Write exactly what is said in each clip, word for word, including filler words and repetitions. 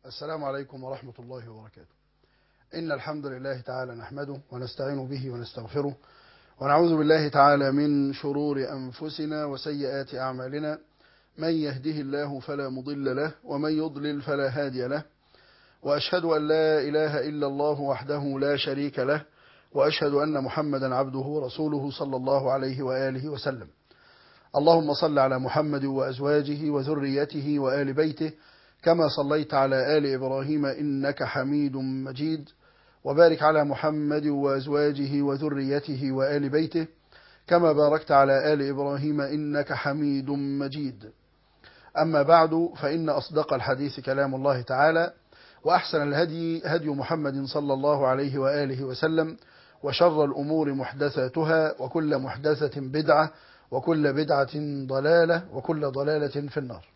السلام عليكم ورحمة الله وبركاته. إن الحمد لله تعالى نحمده ونستعين به ونستغفره ونعوذ بالله تعالى من شرور أنفسنا وسيئات أعمالنا، من يهده الله فلا مضل له ومن يضلل فلا هادي له، وأشهد أن لا إله إلا الله وحده لا شريك له، وأشهد أن محمدا عبده ورسوله صلى الله عليه وآله وسلم. اللهم صل على محمد وأزواجه وذريته وآل بيته كما صليت على آل إبراهيم إنك حميد مجيد، وبارك على محمد وأزواجه وذريته وآل بيته كما باركت على آل إبراهيم إنك حميد مجيد. أما بعد، فإن أصدق الحديث كلام الله تعالى، وأحسن الهدي هدي محمد صلى الله عليه وآله وسلم، وشر الأمور محدثاتها، وكل محدثة بدعة، وكل بدعة ضلالة، وكل ضلالة في النار.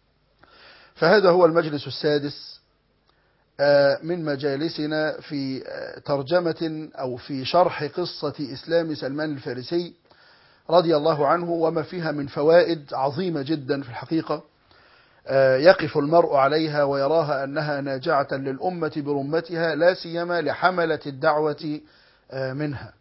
فهذا هو المجلس السادس من مجالسنا في ترجمة أو في شرح قصة إسلام سلمان الفارسي رضي الله عنه، وما فيها من فوائد عظيمة جدا في الحقيقة يقف المرء عليها ويراها أنها ناجعة للأمة برمتها، لا سيما لحملة الدعوة منها.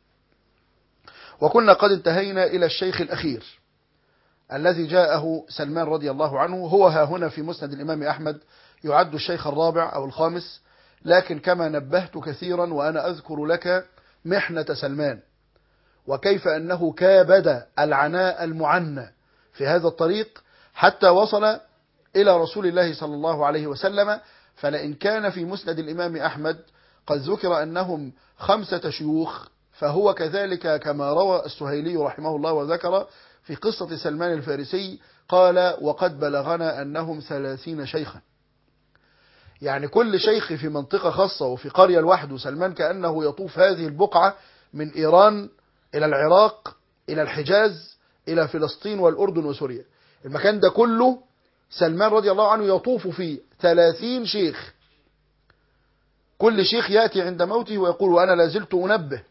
وكنا قد انتهينا إلى الشيخ الأخير الذي جاءه سلمان رضي الله عنه، هو ها هنا في مسند الإمام أحمد يعد الشيخ الرابع أو الخامس، لكن كما نبهت كثيرا وأنا أذكر لك محنة سلمان وكيف أنه كابد العناء المعنى في هذا الطريق حتى وصل إلى رسول الله صلى الله عليه وسلم. فلئن كان في مسند الإمام أحمد قد ذكر أنهم خمسة شيوخ، فهو كذلك كما روى السهيلي رحمه الله وذكر في قصة سلمان الفارسي قال: وقد بلغنا أنهم ثلاثين شيخا. يعني كل شيخ في منطقة خاصة وفي قرية لوحده. سلمان كأنه يطوف هذه البقعة من إيران إلى العراق إلى الحجاز إلى فلسطين والأردن وسوريا، المكان ده كله سلمان رضي الله عنه يطوف فيه ثلاثين شيخ. كل شيخ يأتي عند موته ويقول: وأنا لازلت أنبه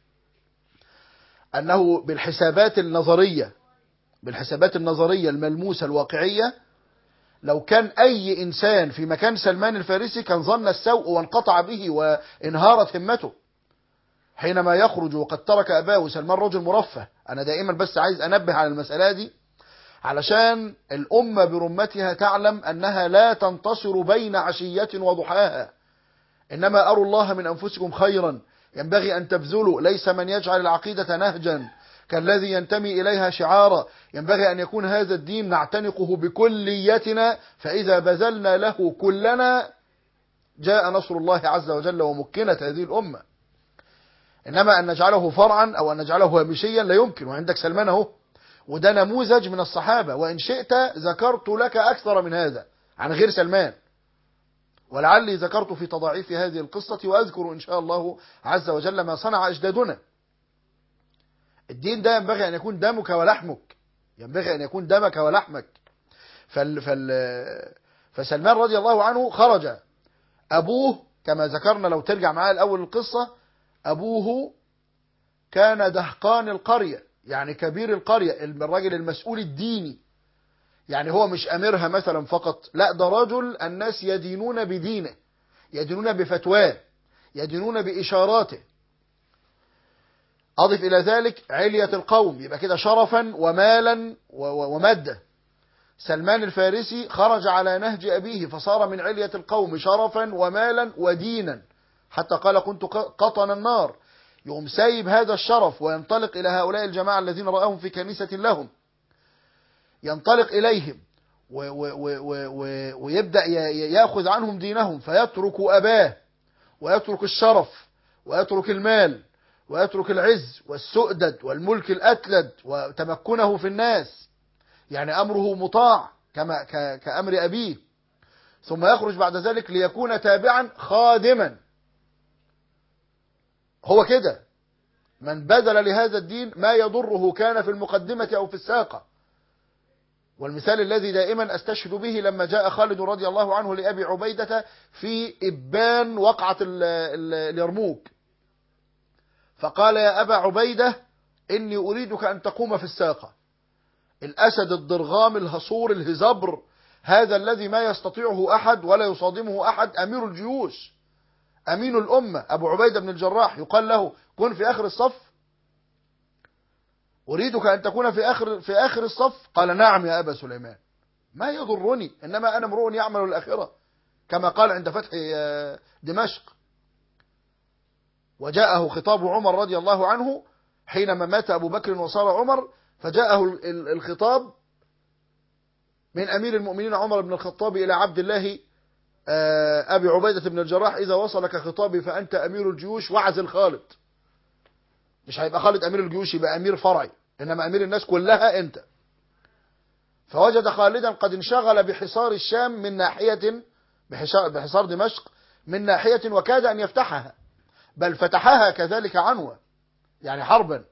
أنه بالحسابات النظرية بالحسابات النظرية الملموسة الواقعية، لو كان أي إنسان في مكان سلمان الفارسي كان ظن السوء وانقطع به وانهارت همته حينما يخرج وقد ترك أباه. سلمان رجل مرفه. أنا دائما بس عايز أنبه على المسألة دي علشان الأمة برمتها تعلم أنها لا تنتصر بين عشية وضحاها، إنما أروا الله من أنفسكم خيرا ينبغي أن تبذلوا. ليس من يجعل العقيدة نهجا كالذي ينتمي إليها شعارا، ينبغي أن يكون هذا الدين نعتنقه بكليتنا، فإذا بذلنا له كلنا جاء نصر الله عز وجل ومكنت هذه الأمة. إنما أن نجعله فرعا أو أن نجعله هامشيا لا يمكن. وعندك سلمان اهو، وده نموذج من الصحابة، وإن شئت ذكرت لك أكثر من هذا عن غير سلمان، ولعلي ذكرت في تضاعيف هذه القصة، وأذكر إن شاء الله عز وجل ما صنع أجدادنا. الدين ده ينبغي أن يكون دمك ولحمك، ينبغي أن يكون دمك ولحمك. فال فال فسلمان رضي الله عنه خرج. أبوه كما ذكرنا، لو ترجع معايا الأول القصة، أبوه كان دهقان القرية، يعني كبير القرية، الراجل المسؤول الديني. يعني هو مش أميرها مثلا فقط، لا، ده رجل الناس يدينون بدينه، يدينون بفتواه، يدينون بإشاراته. أضف إلى ذلك علية القوم، يبقى كده شرفا ومالا ومادة. سلمان الفارسي خرج على نهج أبيه فصار من علية القوم شرفا ومالا ودينا، حتى قال: كنت قطن النار. يقوم سايب هذا الشرف وينطلق إلى هؤلاء الجماعة الذين رأهم في كنيسة لهم، ينطلق إليهم ويبدأ يأخذ عنهم دينهم، فيترك أباه ويترك الشرف ويترك المال ويترك العز والسؤدد والملك الأتلد وتمكنه في الناس، يعني أمره مطاع كما كأمر أبيه، ثم يخرج بعد ذلك ليكون تابعا خادما. هو كده من بذل لهذا الدين ما يضره كان في المقدمة أو في الساقة. والمثال الذي دائما أستشهد به لما جاء خالد رضي الله عنه لأبي عبيدة في إبان وقعة اليرموك، فقال: يا أبا عبيدة إني أريدك أن تقوم في الساقة. الأسد الضرغام الهصور الهزبر هذا الذي ما يستطيعه أحد ولا يصادمه أحد، أمير الجيوش، أمين الأمة أبو عبيدة بن الجراح، يقال له كن في آخر الصف، أريدك أن تكون في آخر في آخر الصف. قال نعم يا أبا سليمان، ما يضرني، إنما أنا امرؤ يعمل الآخرة، كما قال عند فتح دمشق. وجاءه خطاب عمر رضي الله عنه حينما مات أبو بكر وصار عمر، فجاءه الخطاب من أمير المؤمنين عمر بن الخطاب إلى عبد الله أبي عبيدة بن الجراح: إذا وصلك خطابي فأنت أمير الجيوش وعزل خالد. مش هيبقى خالد أمير الجيوش، يبقى أمير فرعي، إنما أمير الناس كلها أنت. فوجد خالدا قد انشغل بحصار الشام من ناحية، بحصار دمشق من ناحية، وكاد أن يفتحها، بل فتحها كذلك عنوة، يعني حربا.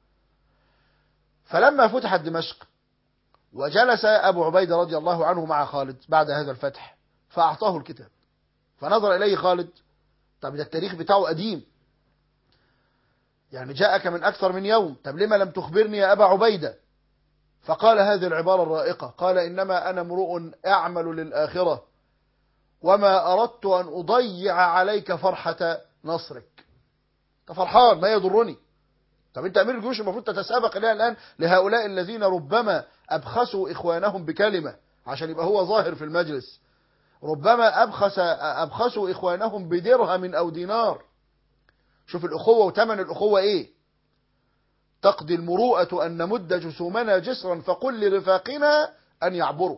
فلما فتحت دمشق وجلس أبو عبيدة رضي الله عنه مع خالد بعد هذا الفتح، فأعطاه الكتاب، فنظر إليه خالد: طب ده التاريخ بتاعه قديم، يعني جاءك من أكثر من يوم، طب لما لم تخبرني يا أبا عبيدة؟ فقال هذه العبارة الرائقة، قال: إنما أنا امرؤ أعمل للآخرة، وما أردت أن أضيع عليك فرحة نصرك. أنت فرحان، ما يضرني. طب أنت أمير الجيوش، المفروض تتسابق إليها الآن لهؤلاء الذين ربما أبخسوا إخوانهم بكلمة عشان يبقى هو ظاهر في المجلس، ربما أبخس أبخسوا إخوانهم بدرهم أو دينار. شوف الأخوة وثمن الأخوة إيه. تقضي المروءة أن نمد جسومنا جسرا فقل لرفاقنا أن يعبروا.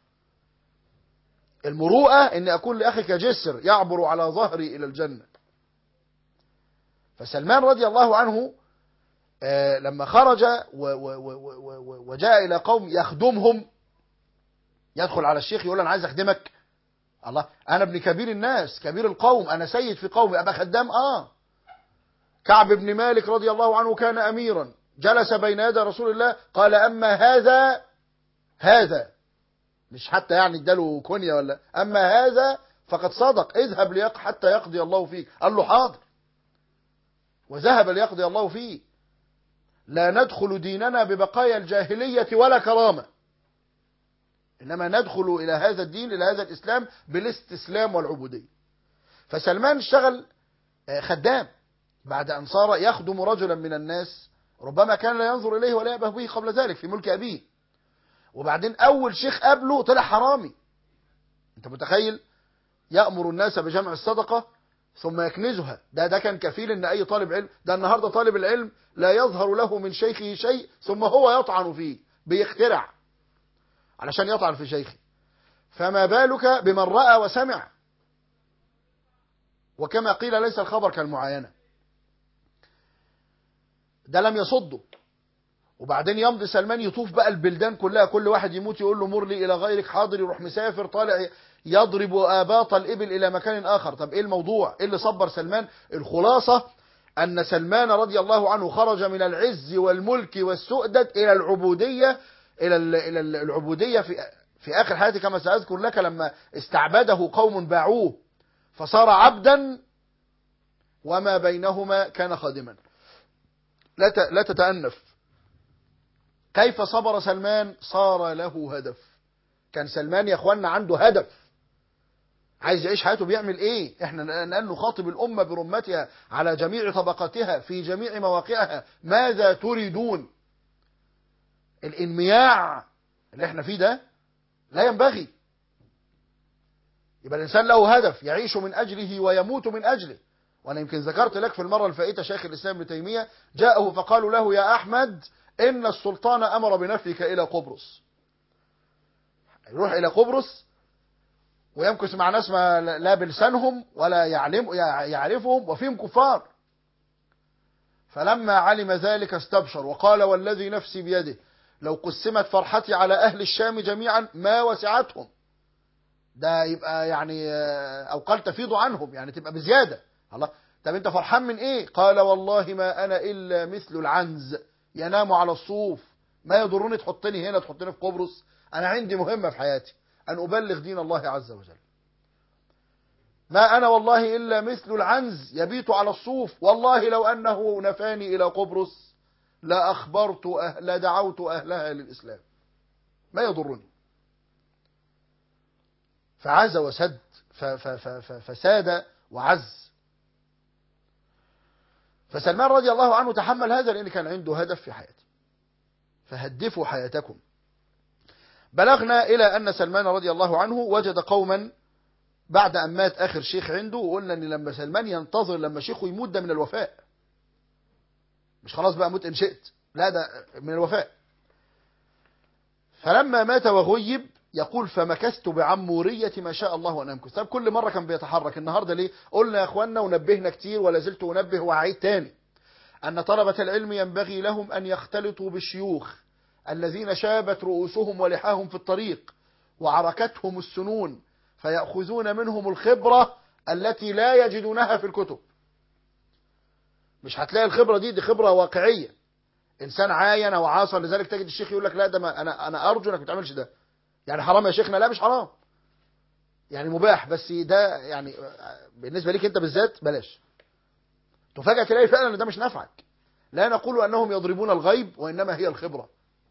المروءة أن أكون لأخيك جسر يعبر على ظهري إلى الجنة. فسلمان رضي الله عنه آه لما خرج وجاء إلى قوم يخدمهم، يدخل على الشيخ يقول: أنا عايز أخدمك. الله، أنا ابن كبير الناس، كبير القوم، أنا سيد في قومي، أبقى خدام؟ آه. كعب بن مالك رضي الله عنه كان أميرا، جلس بين يدي رسول الله، قال: أما هذا هذا مش حتى يعني اداله كنية ولا، أما هذا فقد صدق، اذهب ليق حتى يقضي الله فيك. قال له: حاضر. وذهب ليقضي الله فيه. لا ندخل ديننا ببقايا الجاهلية ولا كرامة، إنما ندخل إلى هذا الدين، إلى هذا الإسلام بالاستسلام والعبودية. فسلمان اشتغل خدام بعد أن صار يخدم رجلا من الناس ربما كان لا ينظر إليه ولا يأبه به قبل ذلك في ملك أبيه، وبعدين أول شيخ قبله طلع حرامي. أنت متخيل؟ يأمر الناس بجمع الصدقة ثم يكنزها. ده ده كان كفيل ان اي طالب علم، ده النهارده طالب العلم لا يظهر له من شيخه شيء ثم هو يطعن فيه، بيخترع علشان يطعن في شيخه، فما بالك بمن رأى وسمع. وكما قيل ليس الخبر كالمعاينة. ده لم يصده. وبعدين يمضي سلمان يطوف بقى البلدان كلها، كل واحد يموت يقول له: مر لي الى غيرك، حاضر، يروح مسافر طالع يضرب آباط الإبل إلى مكان آخر. طب إيه الموضوع؟ إيه اللي صبر سلمان؟ الخلاصة أن سلمان رضي الله عنه خرج من العز والملك والسؤدد إلى العبودية، إلى إلى العبودية في في آخر حياته، كما سأذكر لك، لما استعبده قوم باعوه فصار عبدا، وما بينهما كان خادما. لا لا تتأنف. كيف صبر سلمان؟ صار له هدف. كان سلمان يا اخوانا عنده هدف، عايز يعيش حياته بيعمل ايه. احنا الان نخاطب الامه برمتها على جميع طبقاتها في جميع مواقعها: ماذا تريدون؟ الانمياع اللي احنا فيه ده لا ينبغي. يبقى الانسان له هدف يعيش من اجله ويموت من اجله. وانا يمكن ذكرت لك في المره الفائته شيخ الاسلام ابن تيميه جاءه فقالوا له: يا احمد، ان السلطان امر بنفيك الى قبرص. يروح الى قبرص ويمكث مع ناس ما لا بلسانهم ولا يعلم يعرفهم وفيهم كفار. فلما علم ذلك استبشر وقال: والذي نفسي بيده لو قسمت فرحتي على أهل الشام جميعا ما وسعتهم. ده يبقى يعني أو قال تفيض عنهم، يعني تبقى بزيادة. الله، طب أنت فرحان من إيه؟ قال: والله ما أنا إلا مثل العنز ينام على الصوف، ما يضرني تحطني هنا تحطني في قبرص، أنا عندي مهمة في حياتي أن أبلغ دين الله عز وجل. ما أنا والله إلا مثل العنز يبيت على الصوف، والله لو أنه نفاني إلى قبرص لأخبرت أهل لدعوت أهلها للإسلام، ما يضرني. فعز وسد فساد وعز. فسلمان رضي الله عنه تحمل هذا لأن كان عنده هدف في حياته. فهدفوا حياتكم. بلغنا إلى أن سلمان رضي الله عنه وجد قوما بعد أن مات آخر شيخ عنده، وقلنا أن لما سلمان ينتظر لما شيخه يموت ده من الوفاء، مش خلاص بقى موت إن شئت، لا ده من الوفاء. فلما مات وغيب يقول فمكثت بعمورية ما شاء الله أن أمكث. طب كل مرة كان بيتحرك، النهاردة ليه؟ قلنا يا أخوانا ونبهنا كتير ولا زلت أنبه وأعيد تاني أن طلبة العلم ينبغي لهم أن يختلطوا بالشيوخ الذين شابت رؤوسهم ولحاهم في الطريق وعركتهم السنون، فيأخذون منهم الخبرة التي لا يجدونها في الكتب. مش هتلاقي الخبرة دي دي خبرة واقعية، إنسان عاين أو عاصر، لذلك تجد الشيخ يقول لك لا ده ما أنا أنا أرجو إنك ما تعملش ده، يعني حرام يا شيخنا، لا مش حرام، يعني مباح، بس ده يعني بالنسبة ليك أنت بالذات بلاش. تفاجأ تلاقي فعلا إن ده مش نافعك. لا نقول أنهم يضربون الغيب، وإنما هي الخبرة.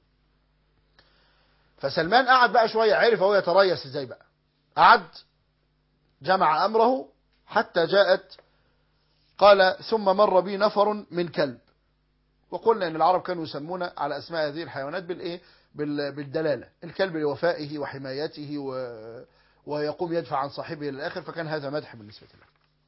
فسلمان قعد بقى شوية، عرف هو يتريث ازاي بقى، قعد جمع أمره حتى جاءت، قال ثم مر بي نفر من كلب. وقلنا ان العرب كانوا يسمون على اسماء هذه الحيوانات بالايه بالدلالة، الكلب لوفائه وحمايته و... ويقوم يدفع عن صاحبه للآخر، فكان هذا مدح بالنسبة له.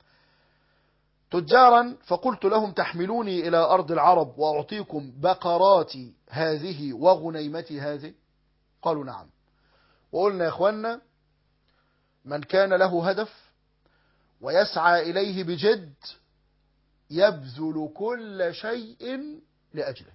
تجارا فقلت لهم تحملوني إلى أرض العرب وأعطيكم بقراتي هذه وغنيمتي هذه، قالوا نعم. وقلنا يا إخوانا من كان له هدف ويسعى إليه بجد يبذل كل شيء لأجله.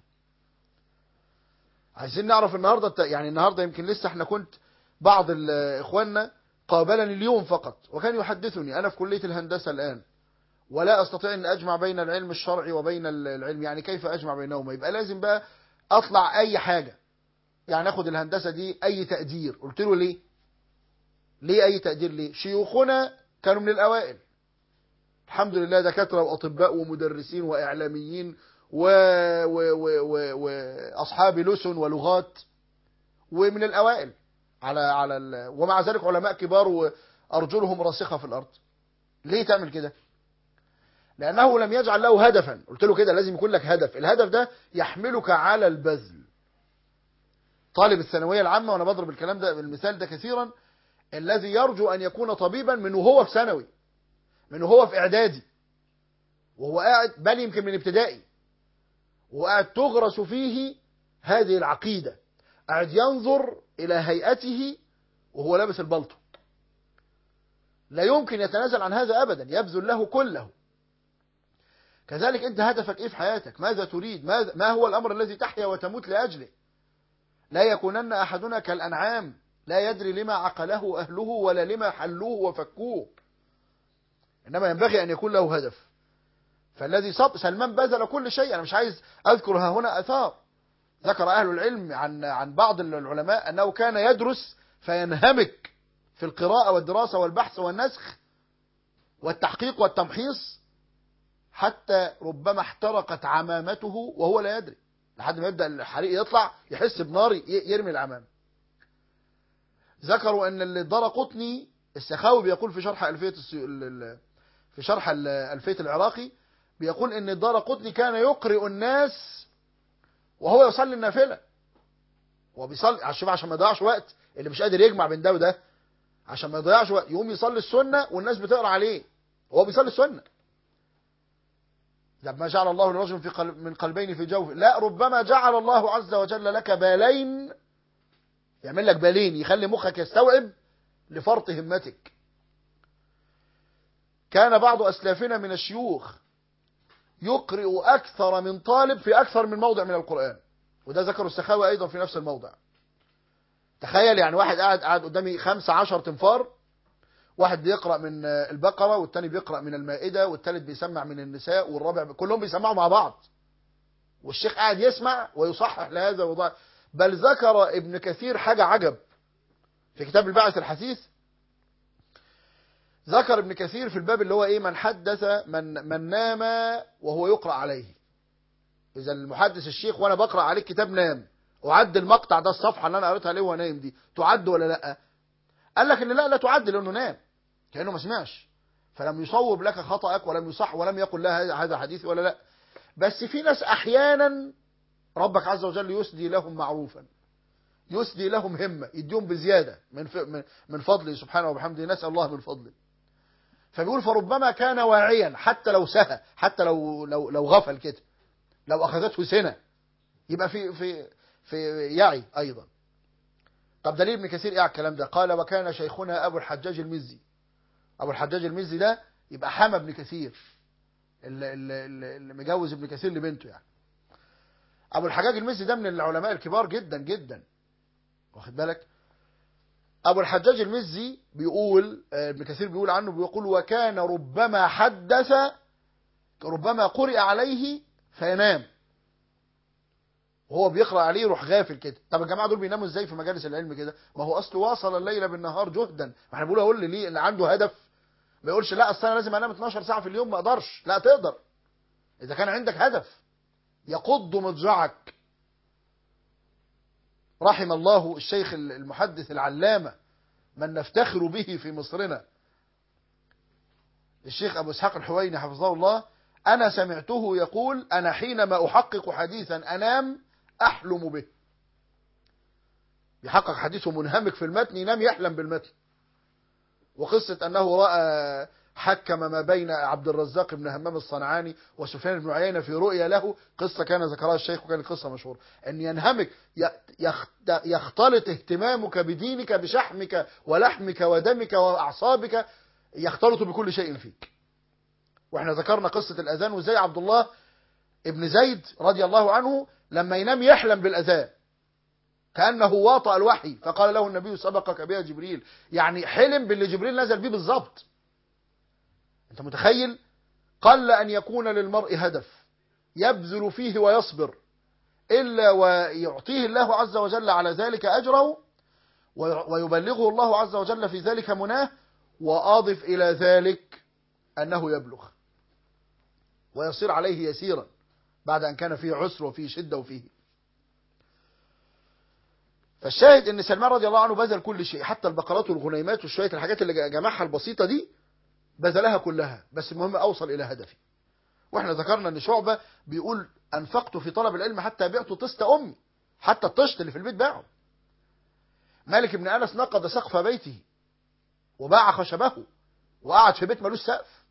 عايزين نعرف النهاردة، يعني النهاردة يمكن لسه احنا كنت بعض إخواننا قابلني اليوم فقط وكان يحدثني أنا في كلية الهندسة الآن ولا أستطيع أن أجمع بين العلم الشرعي وبين العلم، يعني كيف أجمع بينهما؟ يبقى لازم بقى أطلع أي حاجة، يعني أخذ الهندسة دي أي تقدير. قلت له ليه؟ ليه أي تقدير؟ ليه؟ شيوخنا كانوا من الأوائل الحمد لله، دكاترة وأطباء ومدرسين وإعلاميين وأصحاب لسن ولغات، ومن الأوائل على على ال... ومع ذلك علماء كبار وأرجلهم راسخة في الأرض. ليه تعمل كده؟ لأنه لم يجعل له هدفا. قلت له كده لازم يكون لك هدف، الهدف ده يحملك على البذل. طالب الثانوية العامة، وأنا بضرب الكلام ده بالمثال ده كثيرا، الذي يرجو أن يكون طبيبا من وهو في ثانوي، من وهو في إعدادي، وهو قاعد بل يمكن من ابتدائي، وقاعد تغرس فيه هذه العقيدة، قاعد ينظر إلى هيئته وهو لابس البلطو، لا يمكن يتنازل عن هذا أبدا، يبذل له كله. كذلك أنت هدفك إيه في حياتك؟ ماذا تريد؟ ماذا ما هو الأمر الذي تحيا وتموت لأجله؟ لا يكونن أحدنا كالأنعام لا يدري لما عقله أهله ولا لما حلوه وفكوه، إنما ينبغي أن يكون له هدف. فالذي صب سلمان بذل كل شيء. أنا مش عايز أذكرها هنا أثار، ذكر أهل العلم عن عن بعض العلماء أنه كان يدرس فينهمك في القراءة والدراسة والبحث والنسخ والتحقيق والتمحيص، حتى ربما احترقت عمامته وهو لا يدري، لحد ما يبدأ الحريق يطلع يحس بنار يرمي العمام. ذكروا أن الدارقطني السخاوي بيقول في شرح ألفية في شرح ألفية العراقي، بيقول أن الدارقطني كان يقرئ الناس وهو يصلي النافلة، وبيصلي عشان عشان ما يضيعش وقت، اللي مش قادر يجمع بين ده وده عشان ما يضيعش وقت يقوم يصلي السنة والناس بتقرأ عليه وهو بيصلي السنة. ما جعل الله لرجل في قلب من قلبين في جوفه، لا ربما جعل الله عز وجل لك بالين، يعمل لك بالين يخلي مخك يستوعب لفرط همتك. كان بعض أسلافنا من الشيوخ يقرئ أكثر من طالب في أكثر من موضع من القرآن، وده ذكر السخاوي أيضا في نفس الموضع. تخيل يعني واحد قاعد قاعد قدامي خمسة عشر تنفار، واحد بيقرأ من البقرة والتاني بيقرأ من المائدة والتالت بيسمع من النساء والرابع، كلهم بيسمعوا مع بعض، والشيخ قاعد يسمع ويصحح لهذا وضع. بل ذكر ابن كثير حاجة عجب في كتاب البعث الحثيث، ذكر ابن كثير في الباب اللي هو ايه من حدث من من نام وهو يقرأ عليه. اذا المحدث الشيخ وانا بقرأ عليه كتاب نام، وعد المقطع ده الصفحة اللي انا قريتها عليه وهو نايم دي تعد ولا لا؟ قال لك ان لا لا تعدل انه نام كانه ما سمعش، فلم يصوب لك خطأك ولم يصح ولم يقل لها هذا حديث ولا لا. بس في ناس احيانا ربك عز وجل يسدي لهم معروفا، يسدي لهم همة، يديهم بزيادة من من فضله سبحانه وبحمده، نسأل الله من فضله. فبيقول فربما كان واعيا حتى لو سهى، حتى لو لو لو غفل كده، لو اخذته سنة يبقى في في في يعي ايضا. طب دليل ابن كثير ايه على الكلام ده؟ قال وكان شيخنا ابو الحجاج المزي. ابو الحجاج المزي ده يبقى حمى ابن كثير، اللي, اللي, اللي مجوز ابن كثير لبنته يعني. ابو الحجاج المزي ده من العلماء الكبار جدا جدا، واخد بالك؟ ابو الحجاج المزي بيقول، ابن كثير بيقول عنه، بيقول وكان ربما حدث، ربما قرئ عليه فينام وهو بيقرأ عليه يروح غافل كده. طب الجماعه دول بيناموا ازاي في مجالس العلم كده؟ ما هو اصله واصل الليل بالنهار جهدا. ما احنا بنقول اقول لي ليه اللي عنده هدف ما يقولش لا اصل انا لازم انام اتناشر ساعه في اليوم، ما اقدرش. لا تقدر اذا كان عندك هدف يقض مضجعك. رحم الله الشيخ المحدث العلامه من نفتخر به في مصرنا الشيخ ابو اسحاق الحويني حفظه الله. انا سمعته يقول انا حينما احقق حديثا انام احلم به. يحقق حديثه منهمك في المتن، ينام يحلم بالمتن. وقصة أنه رأى حكم ما بين عبد الرزاق بن همام الصنعاني وسفيان بن عيينة في رؤيا له، قصة كان ذكرها الشيخ وكانت قصة مشهورة، أن ينهمك يختلط اهتمامك بدينك بشحمك ولحمك ودمك وأعصابك، يختلط بكل شيء فيك. واحنا ذكرنا قصة الأذان وزي عبد الله ابن زيد رضي الله عنه لما ينام يحلم بالأذان كأنه واطأ الوحي، فقال له النبي سبقك بها جبريل، يعني حلم باللي جبريل نزل بيه بالظبط. انت متخيل؟ قل أن يكون للمرء هدف يبذل فيه ويصبر إلا ويعطيه الله عز وجل على ذلك أجره ويبلغه الله عز وجل في ذلك مناه، وأضف إلى ذلك أنه يبلغ ويصير عليه يسيرا بعد أن كان فيه عسر وفيه شدة وفيه. فالشاهد ان سلمان رضي الله عنه بذل كل شيء، حتى البقرات والغنيمات وشوية الحاجات اللي جمعها البسيطة دي بذلها كلها، بس المهم اوصل الى هدفي. واحنا ذكرنا ان شعبة بيقول انفقت في طلب العلم حتى بعت طست امي، حتى الطشت اللي في البيت باعه. مالك بن انس نقض سقف بيته وباع خشبه وقعد في بيت ملوش سقف.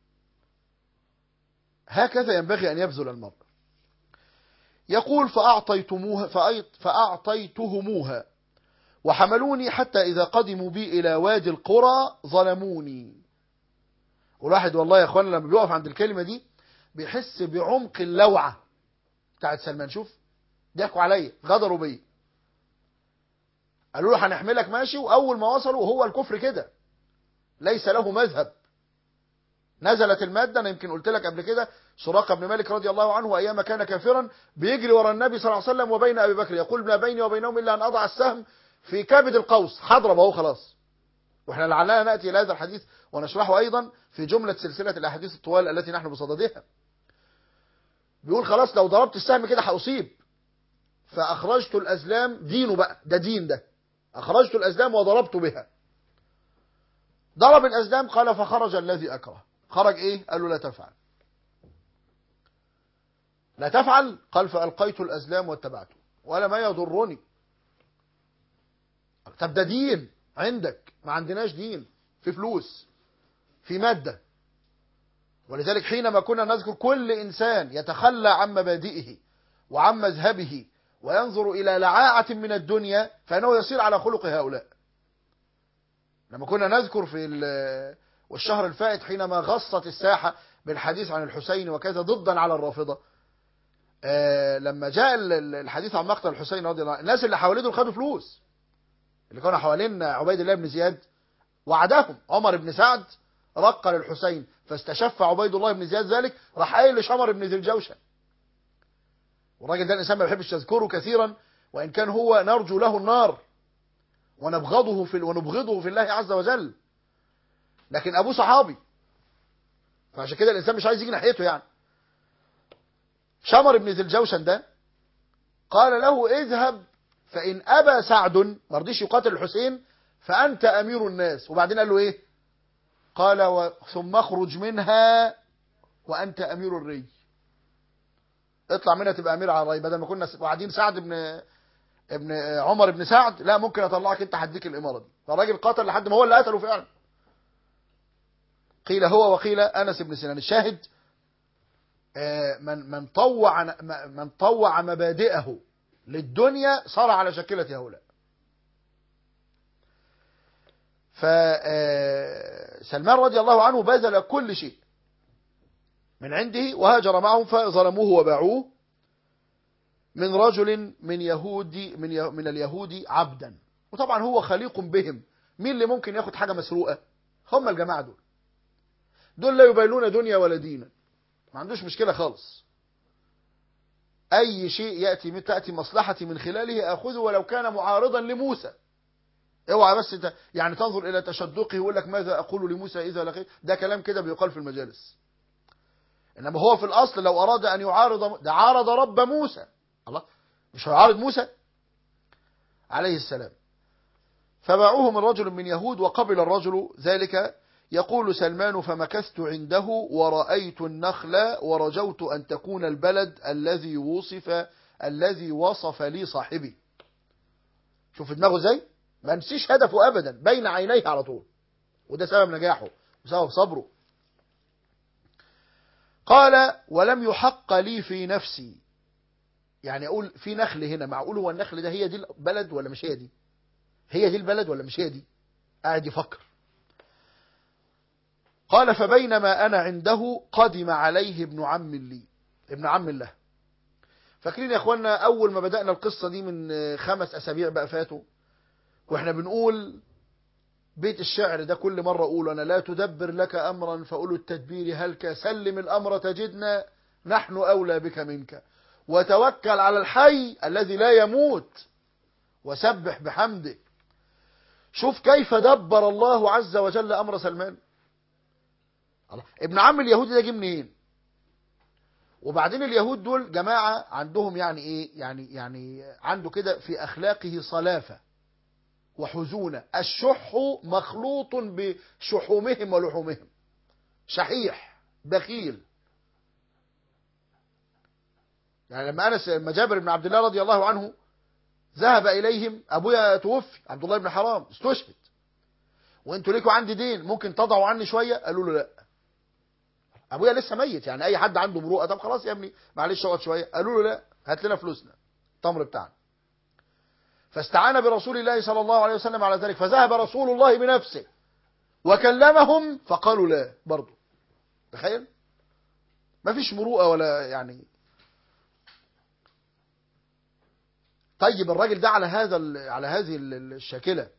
هكذا ينبغي ان يبذل المرء. يقول فاعطيتموها فاعطيتهموها وحملوني حتى إذا قدموا بي إلى وادي القرى ظلموني. والواحد والله يا أخوان لما بيقف عند الكلمة دي بيحس بعمق اللوعة بتاعت سلمان. شوف ضحكوا عليا، غدروا بي، قالوا له هنحملك ماشي، وأول ما وصلوا وهو الكفر كده ليس له مذهب. نزلت المادة، أنا يمكن قلت لك قبل كده سراقة بن مالك رضي الله عنه أيام كان كافرا بيجري ورا النبي صلى الله عليه وسلم وبين أبي بكر، يقول ما بيني وبينهم إلا أن أضع السهم في كبد القوس، حضرب اهو خلاص. واحنا لعلنا ناتي الى هذا الحديث ونشرحه ايضا في جمله سلسله الاحاديث الطوال التي نحن بصددها. بيقول خلاص لو ضربت السهم كده هاصيب، فاخرجت الازلام، دينه بقى ده دين ده، اخرجت الازلام وضربت بها. ضرب الازلام، قال فخرج الذي اكره. خرج ايه؟ قال له لا تفعل لا تفعل. قال فالقيت الازلام واتبعته ولا ما يضرني. طب ده دين عندك، ما عندناش دين، في فلوس، في مادة. ولذلك حينما كنا نذكر كل إنسان يتخلى عن مبادئه وعن مذهبه وينظر إلى لعاعة من الدنيا فإنه يصير على خلق هؤلاء. لما كنا نذكر في والشهر الفائت حينما غصت الساحة بالحديث عن الحسين وكذا ضدا على الرافضة، آه لما جاء الحديث عن مقتل الحسين رضي الله عنه، الناس اللي حواليه دول خدوا فلوس، اللي كانوا حوالين عبيد الله بن زياد وعدهم. عمر بن سعد رق للحسين فاستشف عبيد الله بن زياد ذلك، راح قايل لشمر بن ذي الجوشن. والراجل ده الانسان ما بيحبش تذكره كثيرا، وان كان هو نرجو له النار ونبغضه في ونبغضه في الله عز وجل، لكن ابوه صحابي، فعشان كده الانسان مش عايز يجي ناحيته يعني. شمر بن ذي الجوشن ده قال له اذهب فإن أبى سعد، ما رضيش يقاتل الحسين، فأنت أمير الناس. وبعدين قال له إيه؟ قال و... ثم اخرج منها وأنت أمير الري. اطلع منها تبقى أمير على الري. بدل ما كنا قاعدين سعد بن ابن عمر بن سعد، لا ممكن أطلعك أنت هديك الإمارة دي. فالراجل قاتل لحد ما هو اللي قتله فعلا. قيل هو وقيل أنس بن سنان. الشاهد من من طوع من طوع مبادئه للدنيا صار على شكلة هؤلاء. فسلمان رضي الله عنه بذل كل شيء من عنده وهاجر معهم، فظلموه وباعوه من رجل من يهودي من من اليهود عبدا. وطبعا هو خليق بهم، مين اللي ممكن ياخد حاجة مسروقة؟ هم الجماعة دول دول لا يبالون دنيا ولا دينا، ما عندوش مشكلة خالص. أي شيء يأتي تأتي مصلحتي من خلاله أخذه ولو كان معارضا لموسى. اوعى بس ت... يعني تنظر إلى تشدقه ويقول لك ماذا أقول لموسى إذا لقيت، ده كلام كده بيقال في المجالس. إنما هو في الأصل لو أراد أن يعارض، ده عارض رب موسى، الله مش هيعارض موسى عليه السلام. فباعوه من رجل من يهود وقبل الرجل ذلك. يقول سلمان فمكثت عنده ورأيت النخل ورجوت أن تكون البلد الذي وصف الذي وصف لي صاحبي. شوف دماغه ازاي، ما نسيش هدفه أبدا، بين عينيه على طول، وده سبب نجاحه وسبب صبره. قال ولم يحق لي في نفسي، يعني أقول في نخل هنا، معقول هو النخل ده هي دي البلد ولا مش هي دي، هي دي البلد ولا مش هي دي، قاعد يفكر. قال فبينما أنا عنده قدم عليه ابن عم لي، ابن عم الله. فاكرين يا أخوانا أول ما بدأنا القصة دي من خمس أسابيع بقى فاتوا، وإحنا بنقول بيت الشعر ده كل مرة أقول أنا لا تدبر لك أمرا فأولو التدبير هلك، سلم الأمر تجدنا نحن أولى بك منك، وتوكل على الحي الذي لا يموت وسبح بحمده. شوف كيف دبر الله عز وجل أمر سلمان. الله. ابن عم اليهودي ده جه منين؟ وبعدين اليهود دول جماعة عندهم يعني ايه، يعني يعني عنده كده في اخلاقه صلافة وحزونة. الشح مخلوط بشحومهم ولحومهم، شحيح بخيل. يعني لما انس لما جابر بن عبد الله رضي الله عنه ذهب اليهم، ابويا توفي عبد الله بن حرام استشهد، وانتوا ليكوا عندي دين ممكن تضعوا عني شوية؟ قالوا له لا، ابويا لسه ميت، يعني اي حد عنده مروءه طب خلاص يا ابني معلش اقعد شويه. قالوا له لا، هات لنا فلوسنا التمر بتاعنا. فاستعان برسول الله صلى الله عليه وسلم على ذلك، فذهب رسول الله بنفسه وكلمهم فقالوا لا برضه. تخيل، ما فيش مروءه ولا يعني. طيب الراجل ده على هذا على هذه الشاكله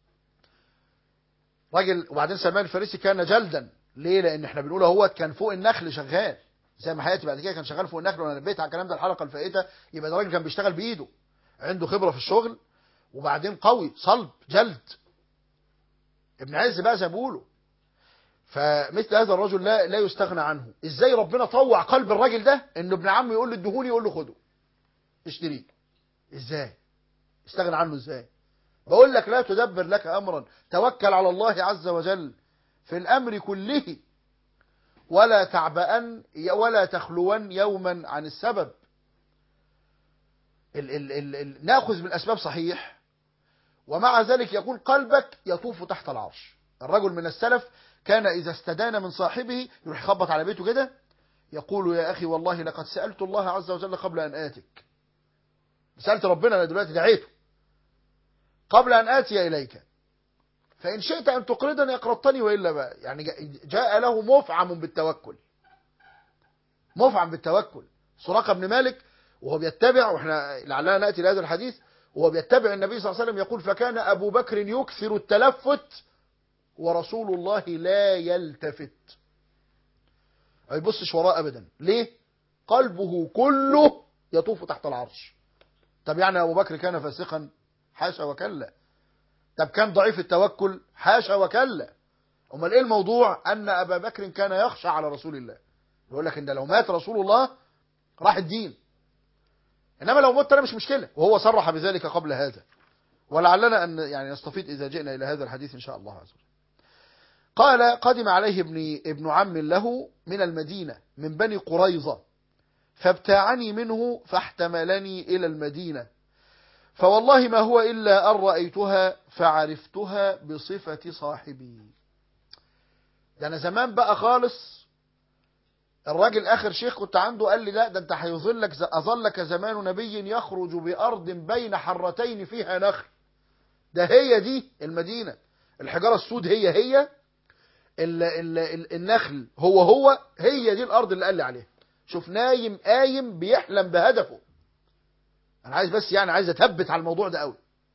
راجل. وبعدين سلمان الفارسي كان جلدا، ليه؟ لان احنا بنقول هو كان فوق النخل شغال، زي ما حياتي بعد كده كان شغال فوق النخل، وانا نبيت على الكلام ده الحلقه الفائته. يبقى ده راجل كان بيشتغل بايده، عنده خبره في الشغل، وبعدين قوي صلب جلد، ابن عز بقى زي ما بيقولوا. فمثل هذا الرجل لا لا يستغنى عنه. ازاي ربنا طوع قلب الراجل ده انه ابن عمه يقول له ادهوني، يقول له خده اشتريه؟ ازاي استغنى عنه؟ ازاي؟ بقول لك لا تدبر لك امرا، توكل على الله عز وجل في الامر كله، ولا تعبأن ولا تخلون يوما عن السبب. ال ال ال ال ناخذ بالاسباب صحيح، ومع ذلك يقول قلبك يطوف تحت العرش. الرجل من السلف كان اذا استدان من صاحبه يروح يخبط على بيته كده، يقول يا اخي والله لقد سألت الله عز وجل قبل ان اتك، سألت ربنا، انا دلوقتي دعيته قبل ان اتي اليك، فإن شئت أن تقرضني أقرضتني وإلا بقى. يعني جاء له مفعم بالتوكل، مفعم بالتوكل. سراقة بن مالك وهو بيتبع، واحنا لعلنا نأتي لهذا الحديث، وهو بيتبع النبي صلى الله عليه وسلم يقول فكان أبو بكر يكثر التلفت ورسول الله لا يلتفت، ما يبصش وراء أبدا. ليه؟ قلبه كله يطوف تحت العرش. طب يعني أبو بكر كان فاسقا؟ حاشا وكلا. طب كان ضعيف التوكل؟ حاشا وكلا. امال ايه الموضوع؟ ان ابا بكر كان يخشى على رسول الله، يقول لك ان لو مات رسول الله راح الدين، انما لو مت انا مش مشكله، وهو صرح بذلك قبل هذا. ولعلنا أن يعني نستفيد إذا جئنا إلى هذا الحديث إن شاء الله عز وجل. قال قدم عليه ابن, ابن عم له من المدينة من بني قريظة فابتاعني منه فاحتملني إلى المدينة، فوالله ما هو إلا أن رأيتها فعرفتها بصفة صاحبي. ده أنا زمان بقى خالص الراجل آخر شيخ كنت عنده قال لي لا ده أنت هيظلك أظلك زمان نبي يخرج بأرض بين حرتين فيها نخل. ده هي دي المدينة، الحجارة السود هي هي ال ال ال النخل هو هو هي دي الأرض اللي قال لي عليها. شوف نايم قايم بيحلم بهدفه. أنا عايز بس يعني عايز أثبت على الموضوع ده قوي.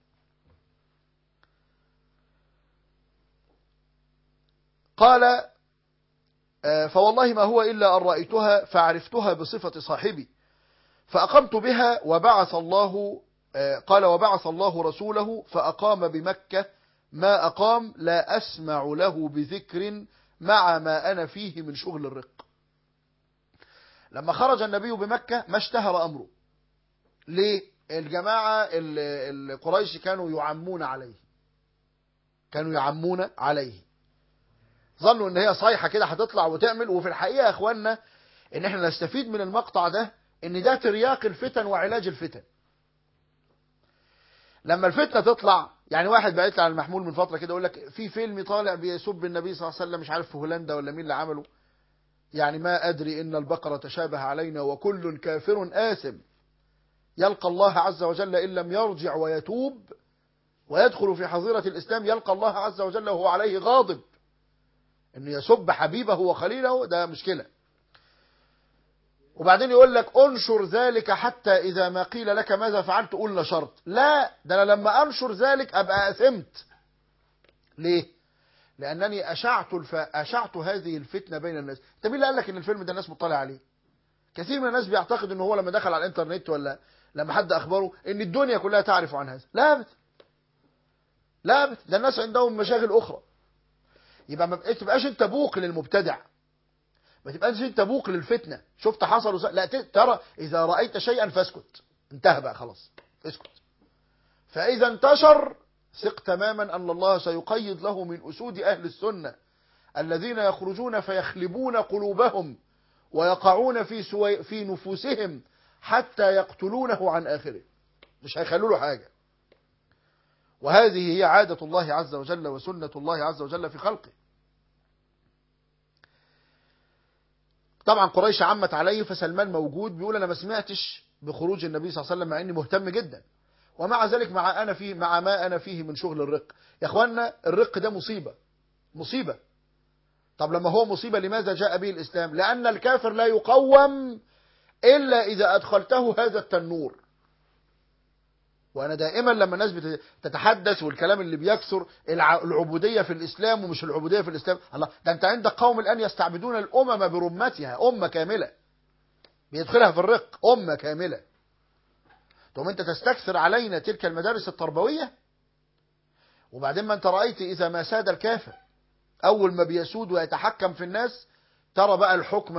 قال فوالله ما هو إلا أن رأيتها فعرفتها بصفة صاحبي فأقمت بها وبعث الله قال وبعث الله رسوله فأقام بمكة ما أقام لا أسمع له بذكر مع ما أنا فيه من شغل الرق. لما خرج النبي بمكة ما اشتهر أمره. ليه؟ الجماعة القريش كانوا يعمون عليه كانوا يعمون عليه ظنوا ان هي صيحة كده هتطلع وتعمل. وفي الحقيقة يا اخواننا ان احنا نستفيد من المقطع ده ان ده ترياق الفتن وعلاج الفتن. لما الفتنة تطلع يعني واحد بعت لي على المحمول من فترة كده يقول لك في فيلم طالع بيسب النبي صلى الله عليه وسلم مش عارف في هولندا ولا مين اللي عمله، يعني ما أدري إن البقرة تشابه علينا وكل كافر آثم يلقى الله عز وجل إن لم يرجع ويتوب ويدخل في حظيرة الإسلام يلقى الله عز وجل وهو عليه غاضب. إنه يسب حبيبه وخليله ده مشكلة. وبعدين يقول لك انشر ذلك حتى إذا ما قيل لك ماذا فعلت قول لا شرط. لا ده أنا لما أنشر ذلك أبقى أثمت. ليه؟ لأنني أشعت, الف... أشعت هذه الفتنة بين الناس. أنت مين اللي قال لك إن الفيلم ده الناس مطلع عليه؟ كثير من الناس بيعتقد إنه هو لما دخل على الإنترنت ولا لما حد أخبره إن الدنيا كلها تعرف عن هذا. لا أبدا لا أبدا ده الناس عندهم مشاغل أخرى. يبقى ما تبقاش أنت بوق للمبتدع، ما تبقاش أنت بوق للفتنة. شفت حصل وس... لا ترى إذا رأيت شيئا فاسكت. انتهى بقى خلاص اسكت. فإذا انتشر ثق تماما أن الله سيقيد له من أسود أهل السنة الذين يخرجون فيخلبون قلوبهم ويقعون في, سوي... في نفوسهم حتى يقتلونه عن آخره. مش هيخلوا له حاجة. وهذه هي عادة الله عز وجل وسنة الله عز وجل في خلقه. طبعا قريش عمت عليه فسلمان موجود بيقول أنا ما سمعتش بخروج النبي صلى الله عليه وسلم مع إني مهتم جدا، ومع ذلك مع أنا فيه مع ما أنا فيه من شغل الرق. يا أخوانا الرق ده مصيبة مصيبة. طب لما هو مصيبة لماذا جاء به الإسلام؟ لأن الكافر لا يقوم إلا إذا أدخلته هذا التنور. وأنا دائما لما الناس بتتحدث والكلام اللي بيكثر العبودية في الإسلام ومش العبودية في الإسلام، الله ده أنت عندك قوم الآن يستعبدون الأمم برمتها، أمة كاملة بيدخلها في الرق أمة كاملة. ثم أنت تستكثر علينا تلك المدارس التربوية. وبعدين ما أنت رأيت إذا ما ساد الكافر أول ما بيسود ويتحكم في الناس ترى بقى الحكم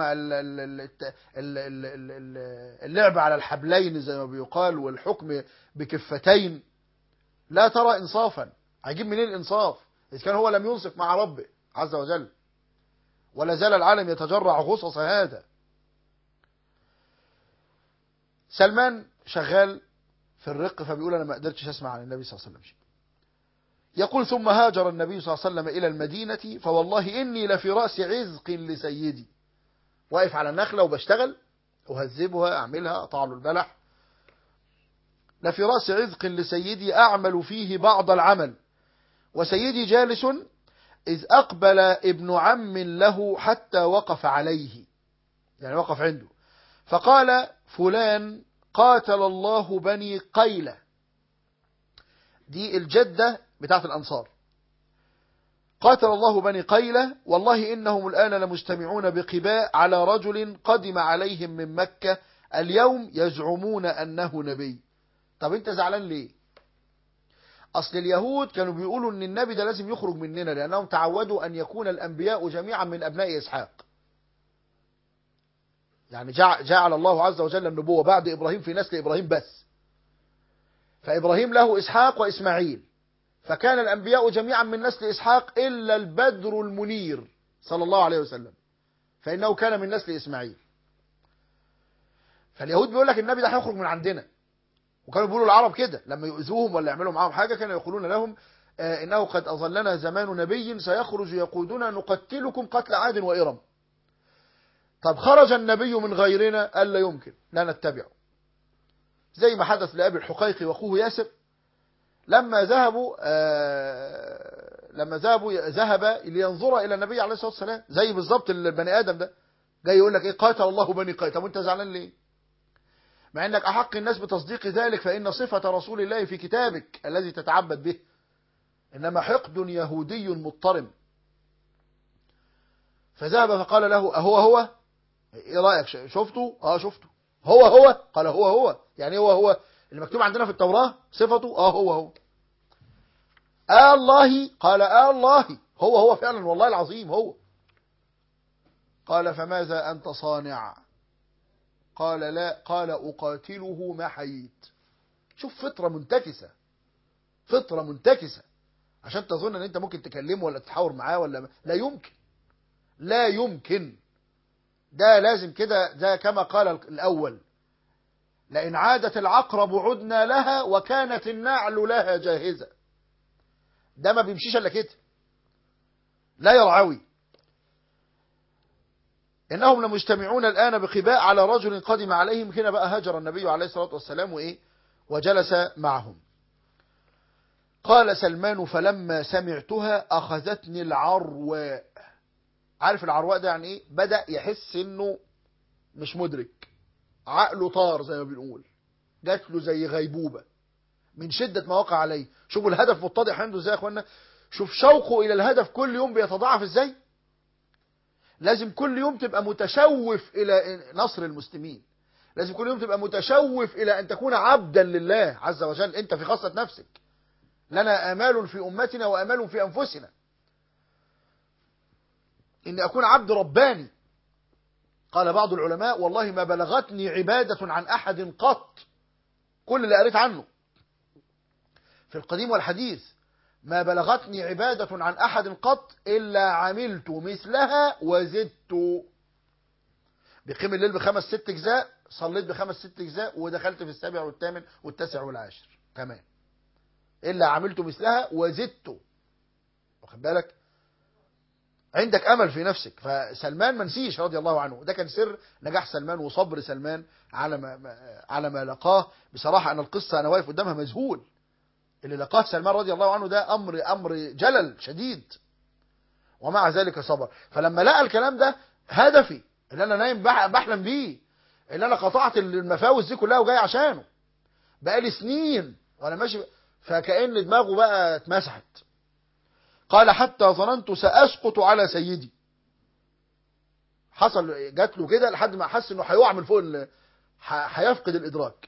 اللعب على الحبلين زي ما بيقال والحكم بكفتين. لا ترى إنصافا. هيجيب منين الإنصاف إذا كان هو لم ينصف مع ربه عز وجل؟ ولا زال العالم يتجرع غصص هذا. سلمان شغال في الرق فبيقول أنا ما قدرتش أسمع عن النبي صلى الله عليه وسلم شيء. يقول ثم هاجر النبي صلى الله عليه وسلم إلى المدينة فوالله إني لفي رأس عزق لسيدي. واقف على النخلة وبشتغل أهذبها أعملها أطع له البلح. لفي رأس عزق لسيدي أعمل فيه بعض العمل وسيدي جالس إذ أقبل ابن عم له حتى وقف عليه، يعني وقف عنده فقال فلان قاتل الله بني قيلة. دي الجدة بتاعت الأنصار. قاتل الله بني قيلة والله إنهم الآن لمجتمعون بقباء على رجل قدم عليهم من مكة اليوم يزعمون أنه نبي. طب أنت زعلان ليه؟ أصل اليهود كانوا بيقولوا أن النبي ده لازم يخرج مننا لأنهم تعودوا أن يكون الأنبياء جميعا من أبناء إسحاق. يعني جعل الله عز وجل النبوة بعد إبراهيم في نسل إبراهيم بس. فإبراهيم له إسحاق وإسماعيل، فكان الأنبياء جميعا من نسل إسحاق إلا البدر المنير صلى الله عليه وسلم، فإنه كان من نسل إسماعيل. فاليهود بيقول لك النبي ده هيخرج من عندنا، وكانوا بيقولوا العرب كده لما يؤذوهم ولا يعملوا معاهم حاجة كانوا يقولون لهم آه إنه قد أظلنا زمان نبي سيخرج يقودنا نقتلكم قتل عاد وإرم. طب خرج النبي من غيرنا قال لا يمكن، لا نتبعه، زي ما حدث لأبي الحقيق وأخوه ياسر لما ذهبوا آه لما ذهبوا ذهب لينظر إلى النبي عليه الصلاة والسلام، زي بالظبط البني آدم ده جاي يقول لك إيه قاتل الله بني قاتل. طب وأنت زعلان ليه؟ مع أنك أحق الناس بتصديق ذلك، فإن صفة رسول الله في كتابك الذي تتعبد به، إنما حقد يهودي مضطرم. فذهب فقال له أهو هو؟ إيه رأيك شفته؟ آه شفته. هو هو؟ قال هو هو. يعني هو هو اللي مكتوب عندنا في التوراة صفته؟ آه هو هو. آه الله؟ قال آه الله. هو هو فعلا والله العظيم هو. قال فماذا أنت صانع؟ قال لا. قال أقاتله ما حييت. شوف فطرة منتكسة، فطرة منتكسة عشان تظن ان انت ممكن تكلمه ولا تحاور معاه ولا لا يمكن، لا يمكن. ده لازم كده، ده كما قال الأول لئن عادت العقرب عدنا لها وكانت النعل لها جاهزة. ده ما بيمشيش الا كده، لا يرعوي. إنهم لمجتمعون الآن بقباء على رجل قدم عليهم. هنا بقى هاجر النبي عليه الصلاة والسلام وإيه وجلس معهم. قال سلمان فلما سمعتها أخذتني العرواء. عارف العرواء ده يعني إيه؟ بدأ يحس إنه مش مدرك، عقله طار زي ما بنقول، جات له زي غيبوبة من شدة ما وقع عليه. شوفوا الهدف متضح عنده ازاي يا اخوانا، شوف شوقه إلى الهدف كل يوم بيتضاعف ازاي. لازم كل يوم تبقى متشوف إلى نصر المسلمين، لازم كل يوم تبقى متشوف إلى أن تكون عبدا لله عز وجل. أنت في خاصة نفسك، لنا آمال في أمتنا وآمال في أنفسنا، إني أكون عبد رباني. قال بعض العلماء والله ما بلغتني عبادة عن أحد قط، كل اللي قريت عنه في القديم والحديث ما بلغتني عبادة عن أحد قط إلا عملت مثلها وزدت. بقيم الليل بخمس ست أجزاء، صليت بخمس ست أجزاء، ودخلت في السابع والثامن والتاسع والعاشر كمان، إلا عملت مثلها وزدت. واخد بالك؟ عندك أمل في نفسك. فسلمان منسيش رضي الله عنه، ده كان سر نجاح سلمان وصبر سلمان على ما على ما لقاه. بصراحة أنا القصة أنا واقف قدامها مذهول. اللي لقاه سلمان رضي الله عنه ده أمر أمر جلل شديد، ومع ذلك صبر. فلما لقى الكلام ده هدفي اللي أنا نايم بحلم بيه، اللي أنا قطعت المفاوز دي كلها وجاي عشانه بقالي سنين وأنا ماشي، فكأن دماغه بقى اتمسحت. قال حتى ظننت سأسقط على سيدي. حصل جات له كده لحد ما حس انه هيقع من فوق، هيفقد الإدراك.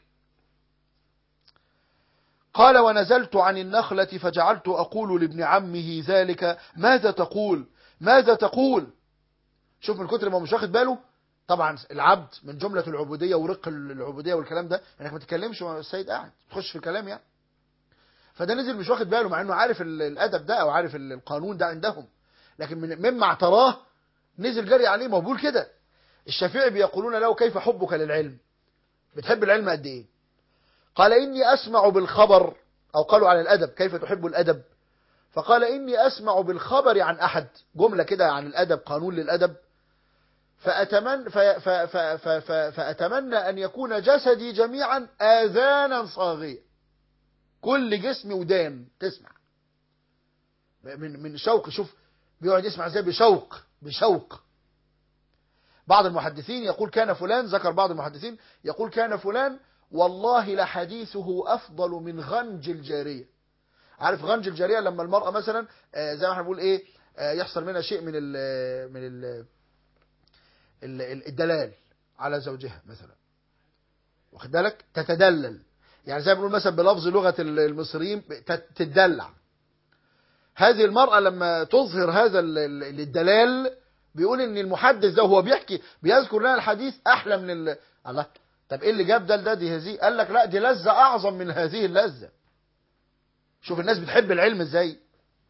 قال ونزلت عن النخلة فجعلت أقول لابن عمه ذلك ماذا تقول ماذا تقول. شوف من كتر ما مش واخد باله. طبعا العبد من جملة العبودية ورق العبودية والكلام ده انك ما تتكلمش والسيد قاعد تخش في الكلام يعني. فده نزل مش واخد باله مع انه عارف الادب ده او عارف القانون ده عندهم، لكن من مما اعتراه نزل جري عليه. ما بقول كده الشافعي بيقولون له كيف حبك للعلم، بتحب العلم قد ايه؟ قال اني اسمع بالخبر، او قالوا على الادب كيف تحب الادب، فقال اني اسمع بالخبر عن احد، جملة كده عن الادب قانون للادب، فأتمنى, فأتمنى أن يكون جسدي جميعا آذانا صاغية، كل جسمي ودان تسمع من من شوق. شوف بيقعد يسمع ازاي بشوق بشوق. بعض المحدثين يقول كان فلان، ذكر بعض المحدثين يقول كان فلان والله لحديثه أفضل من غنج الجارية. عارف غنج الجارية لما المرأة مثلا زي ما احنا بنقول ايه يحصل منها شيء من ال من ال الدلال على زوجها مثلا، واخد بالك، تتدلل يعني زي ما بنقول مثلا بلفظ لغة المصريين تتدلع. هذه المرأة لما تظهر هذا الدلال بيقول ان المحدث ده وهو بيحكي بيذكر لنا الحديث احلى من ال... الله. طب ايه اللي جاب ده لده؟ دي هذه. قال لك لا، دي لذة اعظم من هذه اللذة. شوف الناس بتحب العلم ازاي.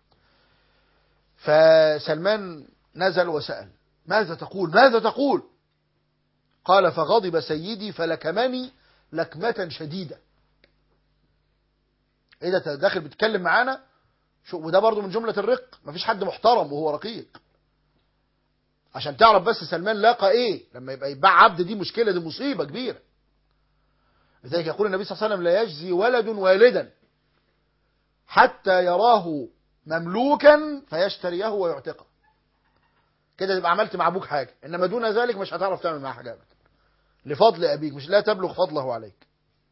فسلمان نزل وسأل: ماذا تقول ماذا تقول؟ قال: فغضب سيدي فلكمني لكمة شديدة. ايه ده داخل بتتكلم معانا؟ شو وده برضو من جملة الرق، مفيش حد محترم وهو رقيق. عشان تعرف بس سلمان لاقى ايه لما يبقى يتباع عبد، دي مشكلة، دي مصيبة كبيرة. لذلك يقول النبي صلى الله عليه وسلم: لا يجزي ولد والدا حتى يراه مملوكا فيشتريه ويعتقه. كده تبقى عملت مع ابوك حاجة، انما دون ذلك مش هتعرف تعمل معاه حاجة ابدا، لفضل ابيك، مش لا تبلغ فضله عليك.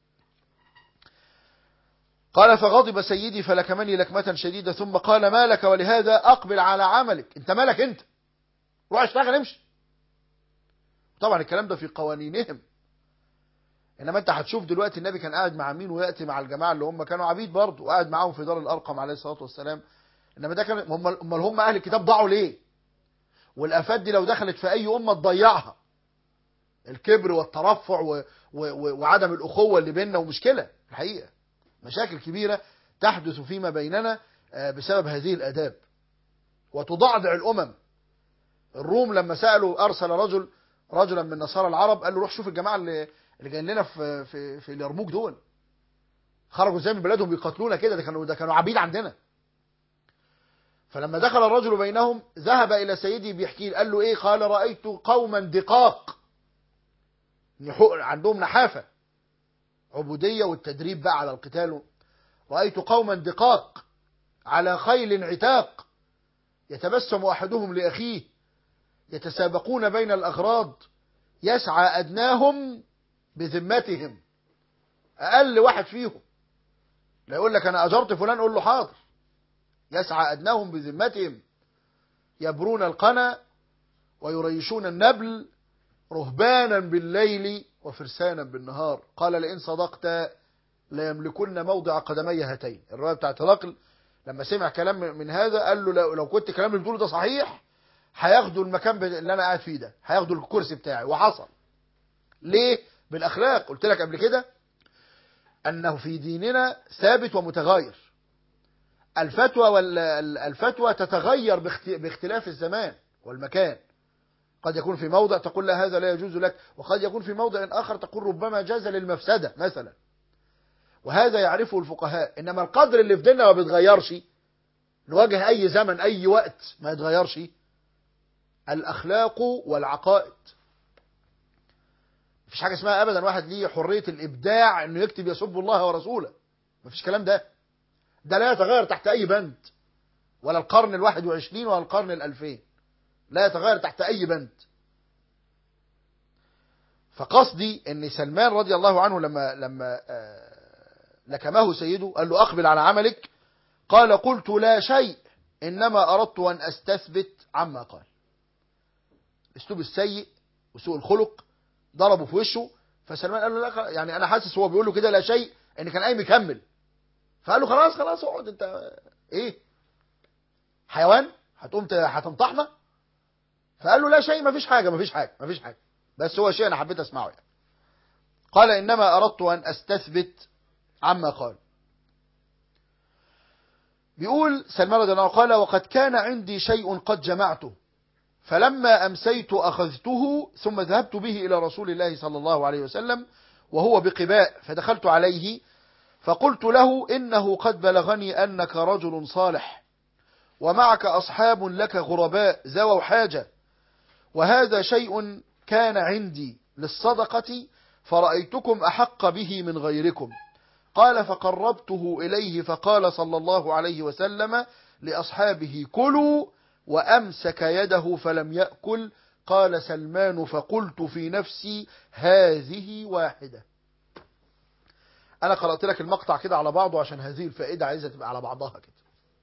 قال: فغضب سيدي فلكمني لكمة شديدة، ثم قال: ما لك ولهذا؟ أقبل على عملك. انت مالك انت؟ روح اشتغل، امشي. طبعا الكلام ده في قوانينهم، انما انت هتشوف دلوقتي النبي كان قاعد مع مين، وياتي مع الجماعه اللي هم كانوا عبيد برضه، وقاعد معاهم في دار الارقم عليه الصلاه والسلام. انما ده كان هم امال هم اهل الكتاب ضاعوا ليه؟ والافات دي لو دخلت في اي امه تضيعها. الكبر والترفع و... و... و... وعدم الاخوه اللي بيننا، ومشكله الحقيقه، مشاكل كبيره تحدث فيما بيننا بسبب هذه الاداب، وتضعضع الامم. الروم لما سالوا ارسل رجل رجلا من نصارى العرب، قال له: روح شوف الجماعه اللي اللي جايين لنا في في في اليرموك دول، خرجوا ازاي من بلادهم بيقاتلونا كده، ده كانوا ده كانوا عبيد عندنا. فلما دخل الرجل بينهم ذهب الى سيدي بيحكي، قال له: ايه؟ قال: رايت قوما دقاق، عندهم نحافه، عبوديه والتدريب بقى على القتال. رايت قوما دقاق على خيل عتاق، يتبسم احدهم لاخيه، يتسابقون بين الاغراض، يسعى ادناهم بذمتهم. اقل واحد فيهم لا يقول لك انا اجرت فلان، قول له حاضر. يسعى ادناهم بذمتهم، يبرون القنا ويريشون النبل، رهبانا بالليل وفرسانا بالنهار. قال: لئن صدقت لا يملكن موضع قدمي هاتين. الروايه بتاعت هرقل لما سمع كلام من هذا قال له: لو, لو كنت كلام اللي بتقوله ده صحيح، هياخدوا المكان اللي انا قاعد فيه ده، هياخدوا الكرسي بتاعي. وحصل. ليه؟ بالاخلاق. قلت لك قبل كده انه في ديننا ثابت ومتغير. الفتوى والفتوى تتغير باختلاف الزمان والمكان. قد يكون في موضع تقول: لا هذا لا يجوز لك، وقد يكون في موضع آخر تقول ربما جاز للمفسدة مثلا، وهذا يعرفه الفقهاء. إنما القدر اللي في ديننا ما بيتغيرش، نواجه أي زمن أي وقت ما يتغيرش، الأخلاق والعقائد. مفيش حاجة اسمها أبدا واحد ليه حرية الإبداع إنه يكتب يسب الله ورسوله، مفيش كلام ده. ده لا يتغير تحت أي بند، ولا القرن الواحد وعشرين ولا القرن الألفين، لا يتغير تحت أي بند. فقصدي ان سلمان رضي الله عنه لما لما لكمه سيده قال له: اقبل على عملك. قال: قلت: لا شيء، انما اردت ان استثبت عما قال. الاسلوب السيء وسوء الخلق ضربه في وشه. فسلمان قال له: لا، يعني انا حاسس هو بيقول له كده لا شيء ان كان قايم يكمل. فقال له: خلاص خلاص اقعد، انت ايه حيوان هتقوم هتنطحنا؟ فقال له: لا شيء، ما فيش حاجه ما فيش حاجه ما فيش حاجه بس هو شيء انا حبيت اسمعه يعني. قال: انما اردت ان استثبت عما قال. بيقول سلمان رضي الله عنه: قال: وقد كان عندي شيء قد جمعته، فلما امسيت اخذته، ثم ذهبت به الى رسول الله صلى الله عليه وسلم وهو بقباء، فدخلت عليه فقلت له: انه قد بلغني انك رجل صالح، ومعك اصحاب لك غرباء ذووا حاجه، وهذا شيء كان عندي للصدقة، فرأيتكم أحق به من غيركم. قال: فقربته إليه، فقال صلى الله عليه وسلم لأصحابه: كلوا، وأمسك يده فلم يأكل. قال سلمان: فقلت في نفسي: هذه واحدة. أنا قرأت لك المقطع كده على بعضه عشان هذه الفائدة عايزة تبقى على بعضها كده.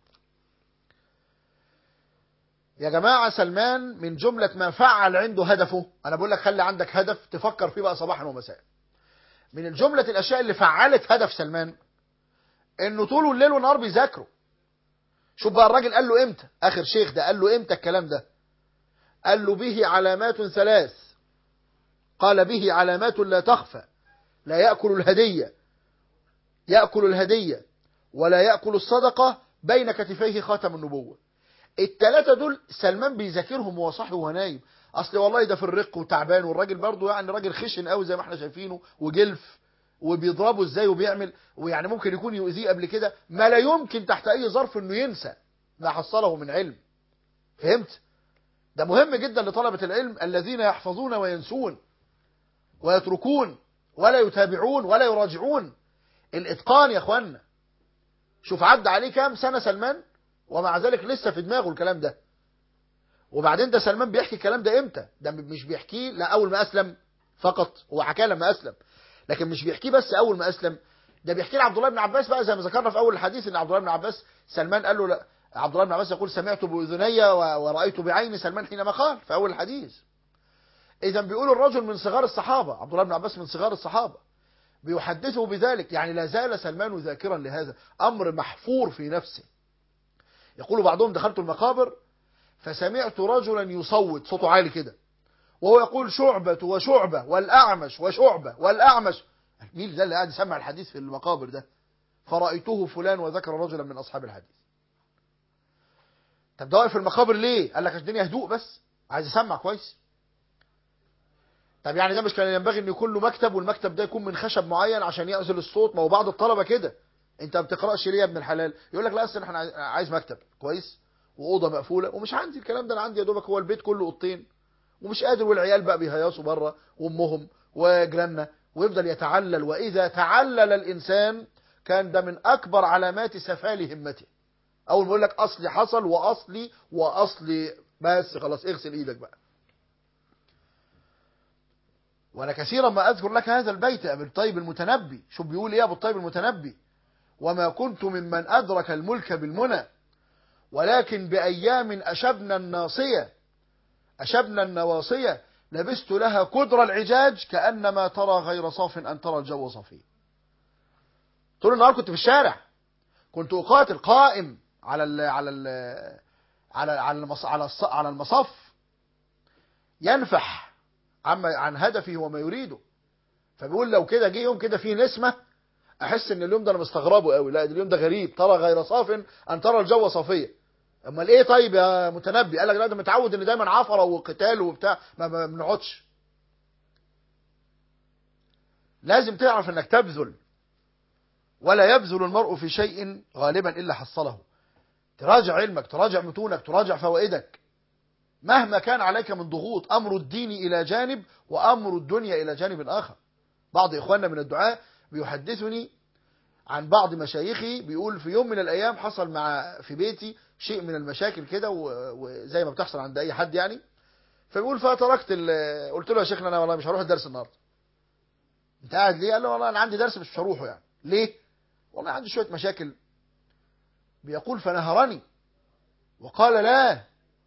يا جماعة، سلمان من جملة ما فعل عنده هدفه. أنا بقول لك خلي عندك هدف تفكر فيه بقى صباحا ومساء. من الجملة الأشياء اللي فعلت هدف سلمان إنه طول الليل والنهار بيذاكره. شوف بقى الراجل قال له إمتى، آخر شيخ ده قال له إمتى الكلام ده؟ قال له: به علامات ثلاث. قال: به علامات لا تخفى، لا يأكل الهدية يأكل الهدية ولا يأكل الصدقة بين كتفيه خاتم النبوة. الثلاثة دول سلمان بيذاكرهم وهو صاحي وهو نايم. اصل والله ده في الرق وتعبان، والراجل برضه يعني راجل خشن قوي زي ما احنا شايفينه وجلف، وبيضربه ازاي وبيعمل، ويعني ممكن يكون يؤذيه قبل كده، ما لا يمكن تحت اي ظرف انه ينسى ما حصله من علم. فهمت؟ ده مهم جدا لطلبة العلم الذين يحفظون وينسون ويتركون ولا يتابعون ولا يراجعون. الاتقان يا اخوانا. شوف عدى عليه كام سنة سلمان ومع ذلك لسه في دماغه الكلام ده. وبعدين ده سلمان بيحكي الكلام ده امتى؟ ده مش بيحكيه لا اول ما اسلم فقط، هو حكاه لما اسلم، لكن مش بيحكيه بس اول ما اسلم، ده بيحكي لعبد الله بن عباس بقى، زي ما ذكرنا في اول الحديث ان عبد الله بن عباس سلمان قال له لا، عبد الله بن عباس يقول سمعت باذني ورأيت بعيني سلمان حينما قال في اول الحديث. اذا بيقول الرجل من صغار الصحابة، عبد الله بن عباس من صغار الصحابة، بيحدثه بذلك، يعني لا زال سلمان ذاكرا لهذا امر محفور في نفسه. يقول بعضهم دخلت المقابر فسمعت رجلا يصوت صوته عالي كده وهو يقول شعبة وشعبة والأعمش وشعبة والأعمش. مين ده اللي قاعد يسمع الحديث في المقابر ده؟ فرأيته فلان وذكر رجلا من أصحاب الحديث. طب ده واقف في المقابر ليه؟ قال لك الدنيا هدوء بس عايز يسمع كويس. طب يعني ده مش كان ينبغي ان يكون له مكتب والمكتب ده يكون من خشب معين عشان يعزل الصوت؟ ما هو بعض الطلبة كده، انت ما بتقراش ليه يا ابن الحلال؟ يقول لك لا اصل احنا عايز مكتب كويس واوضه مقفوله، ومش عندي الكلام ده، انا عندي يا دوبك هو البيت كله اوضتين ومش قادر، والعيال بقى بيهيصوا بره وامهم وجيراننا، ويفضل يتعلل. واذا تعلل الانسان كان ده من اكبر علامات سفال همته. اول ما يقول لك اصلي حصل واصلي واصلي، بس خلاص اغسل ايدك بقى. وانا كثيرا ما اذكر لك هذا البيت ابو الطيب المتنبي. شوف بيقول ايه ابو الطيب المتنبي: وما كنت ممن ادرك الملك بالمنى ولكن بايام اشبنا الناصيه أشبنا النواصية لبست لها كدر العجاج كأنما ترى غير صاف أن ترى الجو صفي. طول النهار كنت في الشارع، كنت أقاتل قائم على ال على ال على على المص على على المصف، ينفح عن عن هدفه وما يريده. فبيقول لو كده جه يوم كده فيه نسمة أحس إن اليوم ده أنا مستغربه قوي، لا اليوم ده غريب، ترى غير صاف أن ترى الجو صفية. امال ايه طيب يا متنبي؟ قال لك لا ده متعود ان دايما عفره وقتال وبتاع، ما بنقعدش. لازم تعرف انك تبذل، ولا يبذل المرء في شيء غالبا الا حصله. تراجع علمك، تراجع متونك، تراجع فوائدك، مهما كان عليك من ضغوط. امر الدين الى جانب وامر الدنيا الى جانب اخر. بعض اخواننا من الدعاة بيحدثني عن بعض مشايخي، بيقول في يوم من الايام حصل مع في بيتي شيء من المشاكل كده، وزي ما بتحصل عند اي حد يعني. فبيقول فتركت، قلت له يا شيخنا انا والله مش هروح الدرس النهارده. انت قاعد ليه؟ قال له والله انا عندي درس مش هروحه. يعني ليه؟ والله عندي شويه مشاكل. بيقول فنهرني وقال لا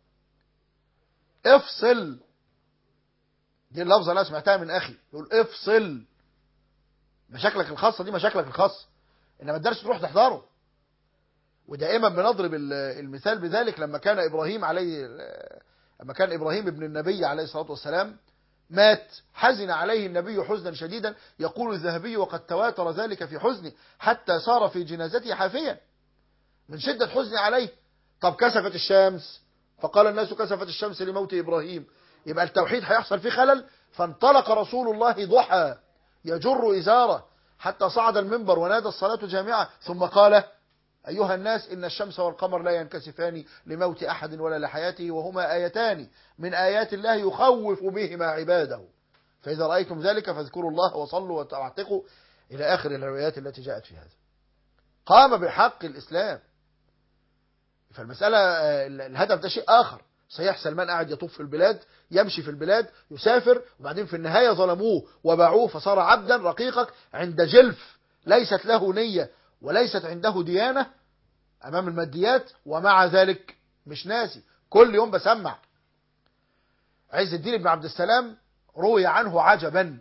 افصل. دي اللفظه اللي انا سمعتها من اخي، يقول افصل، مشاكلك الخاصه دي مشاكلك الخاصه، انما الدرس تروح تحضره. ودائما بنضرب المثال بذلك لما كان إبراهيم عليه لما كان إبراهيم ابن النبي عليه الصلاة والسلام مات، حزن عليه النبي حزنا شديدا. يقول الذهبي وقد تواتر ذلك في حزنه حتى صار في جنازته حافيا من شدة حزن عليه. طب كسفت الشمس، فقال الناس كسفت الشمس لموت إبراهيم، يبقى التوحيد هيحصل فيه خلل. فانطلق رسول الله ضحى يجر إزاره حتى صعد المنبر ونادى الصلاة جامعة، ثم قال أيها الناس إن الشمس والقمر لا ينكسفان لموت أحد ولا لحياته، وهما آيتان من آيات الله يخوف بهما عباده، فإذا رأيتم ذلك فاذكروا الله وصلوا واعتقوا، إلى آخر الروايات التي جاءت في هذا. قام بحق الإسلام. فالمسألة الهدف ده شيء آخر. صحيح سلمان قاعد يطوف في البلاد، يمشي في البلاد، يسافر، وبعدين في النهاية ظلموه وباعوه فصار عبدا رقيقك عند جلف ليست له نية وليست عنده ديانة أمام الماديات، ومع ذلك مش ناسي. كل يوم بسمع عز الدين بن عبد السلام روي عنه عجبا،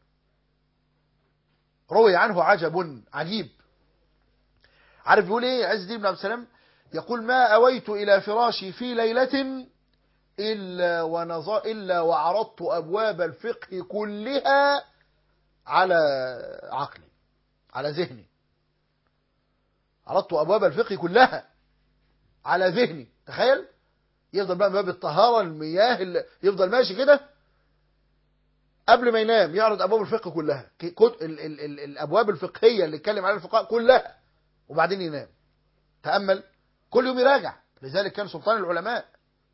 روي عنه عجب عجيب. عارف بيقول ايه عز الدين بن عبد السلام؟ يقول ما أويت إلى فراشي في ليلة إلا, ونظر إلا وعرضت أبواب الفقه كلها على عقلي، على ذهني. عرضت أبواب الفقه كلها على ذهني. تخيل يفضل بقى باب الطهارة، المياه، اللي يفضل ماشي كده قبل ما ينام يعرض أبواب الفقه كلها، ال ال ال الأبواب الفقهية اللي اتكلم عليها الفقهاء كلها، وبعدين ينام. تأمل، كل يوم يراجع. لذلك كان سلطان العلماء.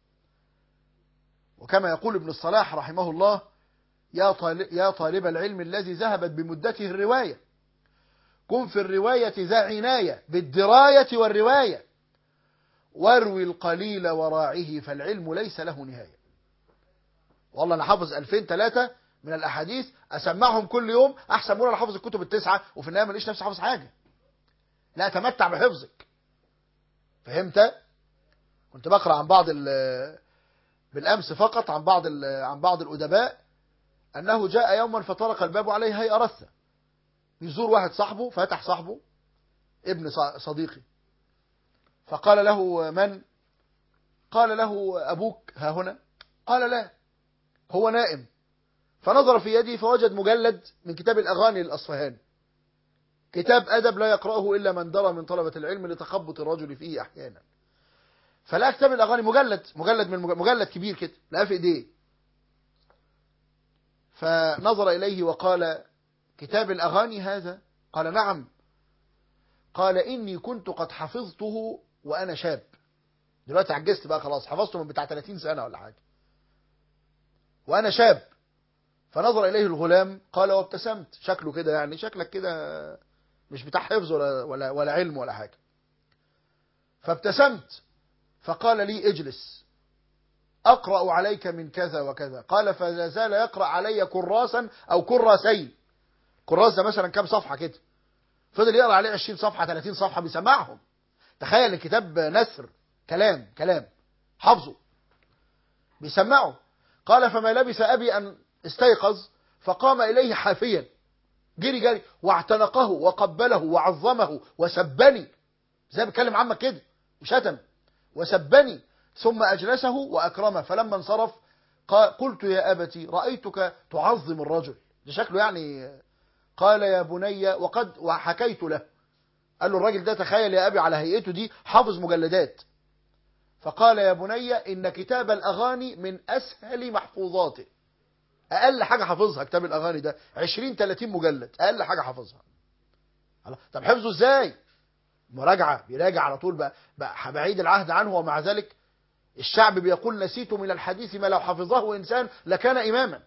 وكما يقول ابن الصلاح رحمه الله: يا طالب, يا طالب العلم الذي ذهبت بمدته الرواية، كن في الرواية ذا عناية بالدراية والرواية، واروي القليل وراعه فالعلم ليس له نهاية. والله أنا حافظ ألفين ثلاثة من الأحاديث، أسمعهم كل يوم أحسن من أنا حافظ الكتب التسعة، وفي النهاية ما ليش نفسي حافظ حاجة. لا، تمتع بحفظك. فهمت؟ كنت بقرأ عن بعض بالأمس فقط عن بعض عن بعض الأدباء أنه جاء يوما فطرق الباب عليه هيئة رثة، يزور واحد صاحبه، فتح صاحبه ابن صديقي، فقال له: من؟ قال له: أبوك ها هنا؟ قال: لا، هو نائم. فنظر في يده فوجد مجلد من كتاب الأغاني للأصفهاني، كتاب أدب لا يقرأه إلا من درى من طلبة العلم لتخبط الرجل فيه أحيانا. فلا كتاب الأغاني مجلد مجلد من مجلد كبير كده، لا في إيديه. فنظر إليه وقال: كتاب الأغاني هذا؟ قال: نعم. قال: إني كنت قد حفظته وأنا شاب، دلوقتي عجزت بقى خلاص، حفظته من بتاع ثلاثين سنة ولا حاجة وأنا شاب. فنظر إليه الغلام قال وابتسمت، شكله كده يعني شكلك كده مش بتاع حفظ ولا, ولا, ولا علم ولا حاجة. فابتسمت فقال لي: اجلس أقرأ عليك من كذا وكذا. قال: فلا زال يقرأ علي كراسا أو كراسين. كراس ده مثلا كام صفحة كده، فضل يقرأ عليه عشرين صفحة ثلاثين صفحة بيسمعهم. تخيل الكتاب نثر، كلام كلام حفظه بيسمعه. قال: فما لبث أبي أن استيقظ فقام إليه حافيا، جري جري واعتنقه وقبله وعظمه وسبني، زي بيتكلم عمك كده وشتم وسبني، ثم أجلسه وأكرمه. فلما انصرف قلت: يا أبتي رأيتك تعظم الرجل، ده شكله يعني. قال: يا بني، وقد وحكيت له. قال له: الراجل ده تخيل يا أبي على هيئته دي حافظ مجلدات. فقال: يا بني، إن كتاب الأغاني من أسهل محفوظاته. أقل حاجة حافظها كتاب الأغاني ده عشرين ثلاثين مجلد، أقل حاجة حافظها. طب حفظه إزاي؟ مراجعة، بيراجع على طول بقى, بقى بعيد العهد عنه. ومع ذلك الشعب بيقول: نسيت من الحديث ما لو حفظه إنسان لكان إماما.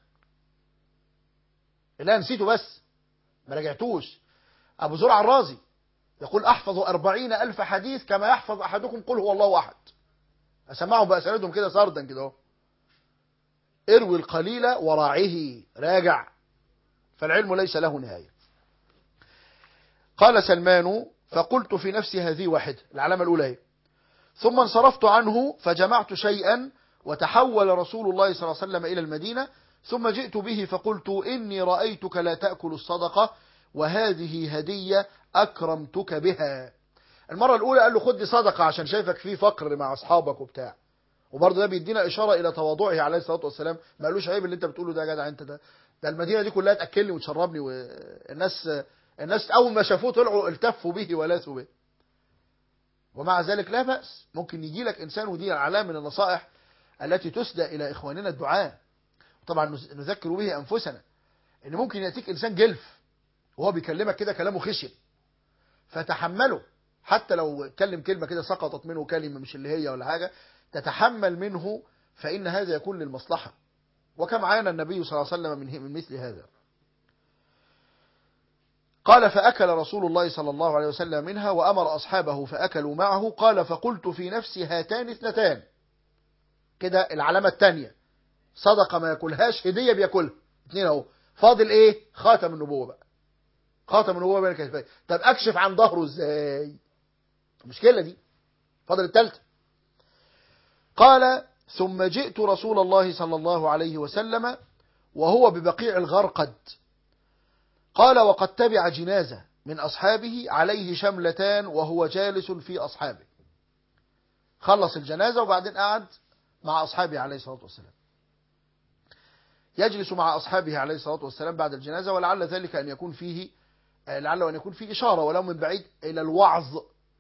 لا، نسيته بس ما رجعتوش. أبو زرع الرازي يقول: أحفظ أربعين ألف حديث كما يحفظ أحدكم قل هو الله أحد. أسمعهم بأسندهم كده سردا كده. اروي القليل وراعه، راجع، فالعلم ليس له نهاية. قال سلمان: فقلت في نفسي هذه واحدة، العلامة الأولى هي. ثم انصرفت عنه فجمعت شيئا، وتحول رسول الله صلى الله عليه وسلم إلى المدينة، ثم جئت به فقلت: إني رأيتك لا تأكل الصدقة، وهذه هدية أكرمتك بها. المرة الأولى قال له: خد دي صدقة عشان شايفك فيه فقر مع أصحابك وبتاع. وبرضه ده بيدينا إشارة إلى تواضعه عليه الصلاة والسلام. ما قالوش: عيب اللي أنت بتقوله ده يا جدع، أنت ده ده المدينة دي كلها تأكلني وتشربني. والناس الناس أول ما شافوه طلعوا التفوا به ولاثوا به. ومع ذلك لا بأس، ممكن يجي لك إنسان، ودي علامة من النصائح التي تسدى إلى إخواننا الدعاء، طبعا نذكر به أنفسنا، إن ممكن يأتيك إنسان جلف وهو بيكلمك كده كلامه خشن، فتحمله. حتى لو اتكلم كلمة كده سقطت منه كلمة مش اللي هي ولا حاجة، تتحمل منه، فإن هذا يكون للمصلحة. وكم عانى النبي صلى الله عليه وسلم من من مثل هذا. قال: فأكل رسول الله صلى الله عليه وسلم منها وأمر أصحابه فأكلوا معه. قال: فقلت في نفسي هاتان اثنتان، كده العلامة الثانية، صدقة ما يأكلهاش، هدية بيأكلها، اثنين اهو. فاضل ايه؟ خاتم النبوة بقى، خاتم النبوة بين كتفيه. طب أكشف عن ظهره ازاي؟ المشكلة دي، فاضل الثالثة. قال: ثم جئت رسول الله صلى الله عليه وسلم وهو ببقيع الغرقد. قال: وقد تبع جنازة من أصحابه عليه شملتان وهو جالس في أصحابه. خلص الجنازة وبعدين قعد مع أصحابه عليه الصلاة والسلام. يجلس مع أصحابه عليه الصلاة والسلام بعد الجنازة، ولعل ذلك أن يكون فيه لعله أن يكون فيه إشارة ولو من بعيد إلى الوعظ.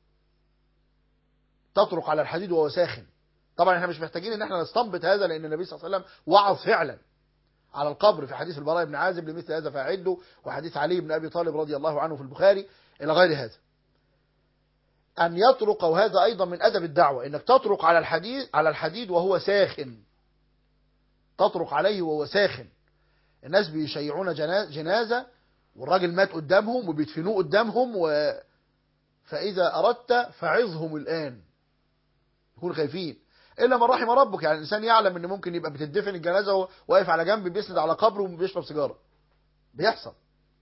تطرق على الحديد وهو ساخن. طبعا احنا مش محتاجين ان احنا نستنبط هذا، لأن النبي صلى الله عليه وسلم وعظ فعلا على القبر في حديث البراء بن عازب لمثل هذا فأعده، وحديث علي بن أبي طالب رضي الله عنه في البخاري إلى غير هذا. أن يطرق، وهذا أيضا من أدب الدعوة، إنك تطرق على الحديد على الحديد وهو ساخن، تطرق عليه وهو ساخن. الناس بيشيعون جنازة والراجل مات قدامهم وبيدفنوه قدامهم، و... فإذا أردت فعظهم الآن، يكونوا خايفين. إلا من رحم ربك، يعني الإنسان يعلم إن ممكن يبقى بتدفن الجنازة واقف على جنب بيسند على قبره وبيشرب سيجارة، بيحصل.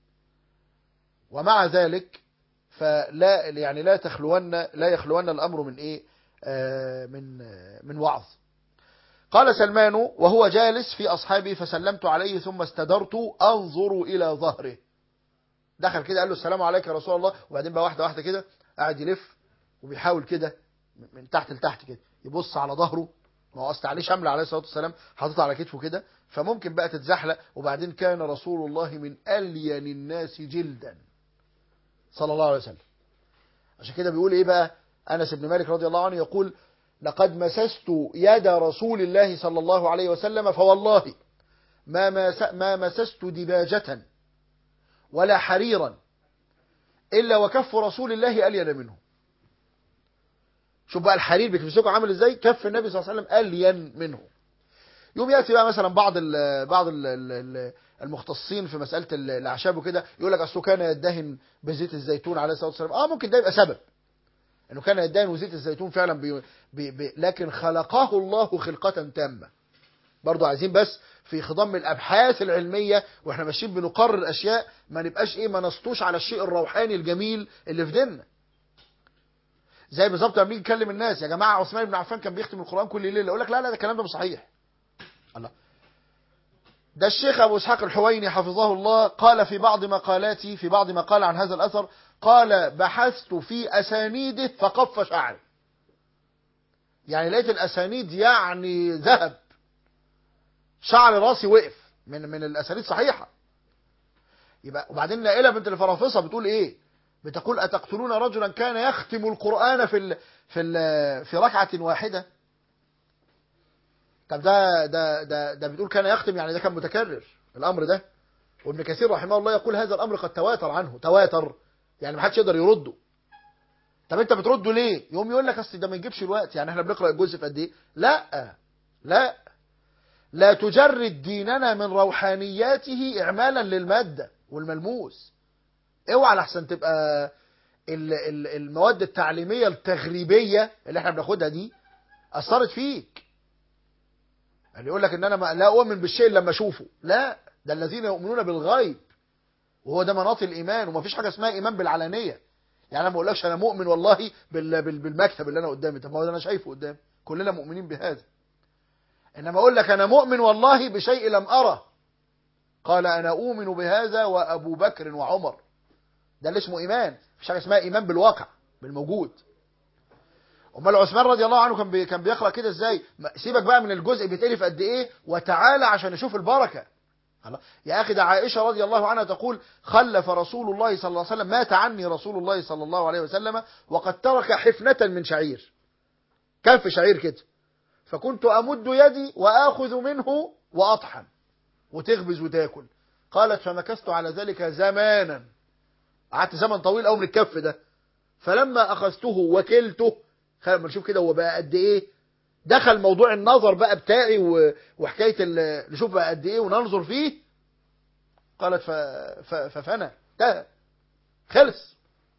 ومع ذلك فلا يعني لا تخلون لا يخلون الأمر من إيه آه من آه من وعظ. قال سلمان وهو جالس في أصحابه فسلمت عليه ثم استدرت أنظر إلى ظهره. دخل كده قال له السلام عليك يا رسول الله، وبعدين بقى واحدة واحدة كده قاعد يلف وبيحاول كده من تحت لتحت كده يبص على ظهره. ما هو أصل عليه شملة عليه الصلاة والسلام حاططها على كتفه كده، فممكن بقى تتزحلق. وبعدين كان رسول الله من ألين الناس جلدا صلى الله عليه وسلم. عشان كده بيقول إيه بقى أنس بن مالك رضي الله عنه، يقول لقد مسست يد رسول الله صلى الله عليه وسلم فوالله ما ما مسست دباجة ولا حريرا إلا وكف رسول الله ألين منه. شوف بقى الحرير بتمسكه عامل ازاي، كف النبي صلى الله عليه وسلم ألين منه. يوم يأتي بقى مثلا بعض ال بعض ال المختصين في مسألة الأعشاب وكده يقول لك أصله كان يدهن بزيت الزيتون عليه الصلاة والسلام. اه ممكن ده يبقى سبب انه كان يدهن وزيت الزيتون فعلا بي بي بي لكن خلقه الله خلقة تامة. برضو عايزين بس في خضم الأبحاث العلمية واحنا ماشيين بنقرر أشياء ما نبقاش ايه ما نسطوش على الشيء الروحاني الجميل اللي في ديننا. زي بالظبط لما بنيجي نكلم الناس يا جماعة عثمان بن عفان كان بيختم القرآن كل ليلة، يقول لك لا لا ده الكلام ده مش صحيح. الله، ده الشيخ أبو إسحاق الحويني حفظه الله قال في بعض مقالاتي في بعض ما قال عن هذا الأثر، قال بحثت في أسانيده فقف شعري. يعني لقيت الأسانيد يعني ذهب، شعر راسي وقف من من الأسانيد صحيحة. يبقى وبعدين نائلة بنت الفرافصة بتقول إيه؟ بتقول أتقتلون رجلا كان يختم القرآن في ال في ال في ركعة واحدة. طب ده ده ده ده بتقول كان يختم، يعني ده كان متكرر الأمر ده. وابن كثير رحمه الله يقول هذا الأمر قد تواتر عنه، تواتر يعني ما حدش يقدر يرده. طب انت بترده ليه؟ يوم يقول لك اصل ده ما يجيبش الوقت، يعني احنا بنقرأ الجزء في قد ايه؟ لا لا لا تجرد ديننا من روحانياته إعمالا للمادة والملموس. اوعى لحسن تبقى المواد التعليمية التغريبية اللي احنا بناخدها دي أثرت فيك. يعني يقول لك ان انا لا اؤمن بالشيء لما اشوفه، لا ده الذين يؤمنون بالغيب، وهو ده مناط الايمان. ومفيش حاجه اسمها ايمان بالعلانيه. يعني انا ما بقولكش انا مؤمن والله بالمكتب اللي انا قدامي، طب ما هو انا شايفه قدامي، كلنا مؤمنين بهذا. انما اقول لك انا مؤمن والله بشيء لم اره، قال انا اؤمن بهذا وابو بكر وعمر، ده اللي اسمه ايمان. مفيش حاجه اسمها ايمان بالواقع بالموجود. امال عثمان رضي الله عنه كان بي كان بيقرا كده ازاي؟ سيبك بقى من الجزء بيتقري قد ايه وتعالى عشان نشوف البركه. يا اخي ده عائشه رضي الله عنها تقول خلف رسول الله صلى الله عليه وسلم، مات عني رسول الله صلى الله عليه وسلم وقد ترك حفنه من شعير، كف شعير كده، فكنت امد يدي واخذ منه واطحن وتخبز وتاكل. قالت فمكثت على ذلك زمانا، قعدت زمن طويل قوي من الكف ده، فلما اخذته وكلته، خلينا نشوف كده هو بقى قد ايه دخل موضوع النظر بقى بتاعي وحكايه نشوف بقى قد ايه وننظر فيه. قالت ففنى ده خلص.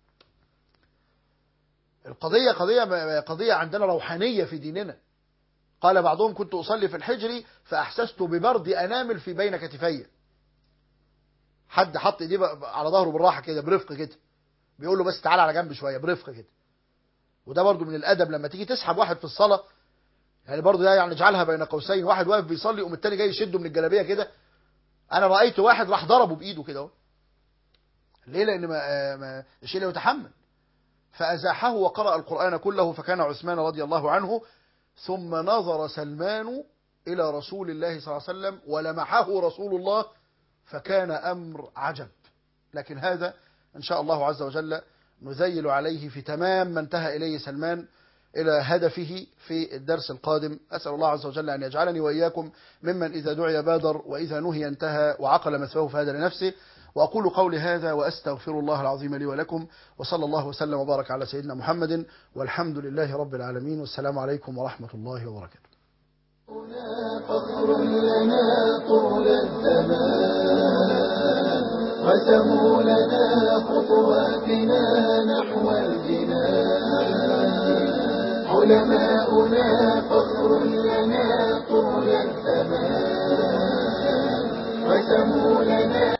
القضيه قضيه قضيه عندنا روحانيه في ديننا. قال بعضهم كنت اصلي في الحجر فاحسست ببرد انامل في بين كتفي. حد حط ايديه على ظهره بالراحه كده برفق كده، بيقول له بس تعالى على جنب شويه برفق كده. وده برضو من الادب لما تيجي تسحب واحد في الصلاه، يعني برضو ده يعني اجعلها بين قوسين، واحد واقف بيصلي يقوم التاني جاي يشده من الجلابيه كده. انا رايت واحد راح ضربه بايده كده اهو. ليه؟ لان ما, ما الشيء لا يتحمل. فازاحه وقرأ القرآن كله، فكان عثمان رضي الله عنه. ثم نظر سلمان إلى رسول الله صلى الله عليه وسلم ولمحه رسول الله فكان أمر عجب. لكن هذا إن شاء الله عز وجل نذيل عليه في تمام ما انتهى إليه سلمان إلى هدفه في الدرس القادم. أسأل الله عز وجل أن يجعلني وإياكم ممن إذا دعي بادر وإذا نهي انتهى وعقل مثواه فهذا لنفسه. وأقول قولي هذا وأستغفر الله العظيم لي ولكم، وصلى الله وسلم وبارك على سيدنا محمد، والحمد لله رب العالمين، والسلام عليكم ورحمة الله وبركاته. فخر لنا طول الزمان، رسموا لنا خطواتنا نحو الجنان. علماؤنا فخر لنا طول الزمان، رسموا لنا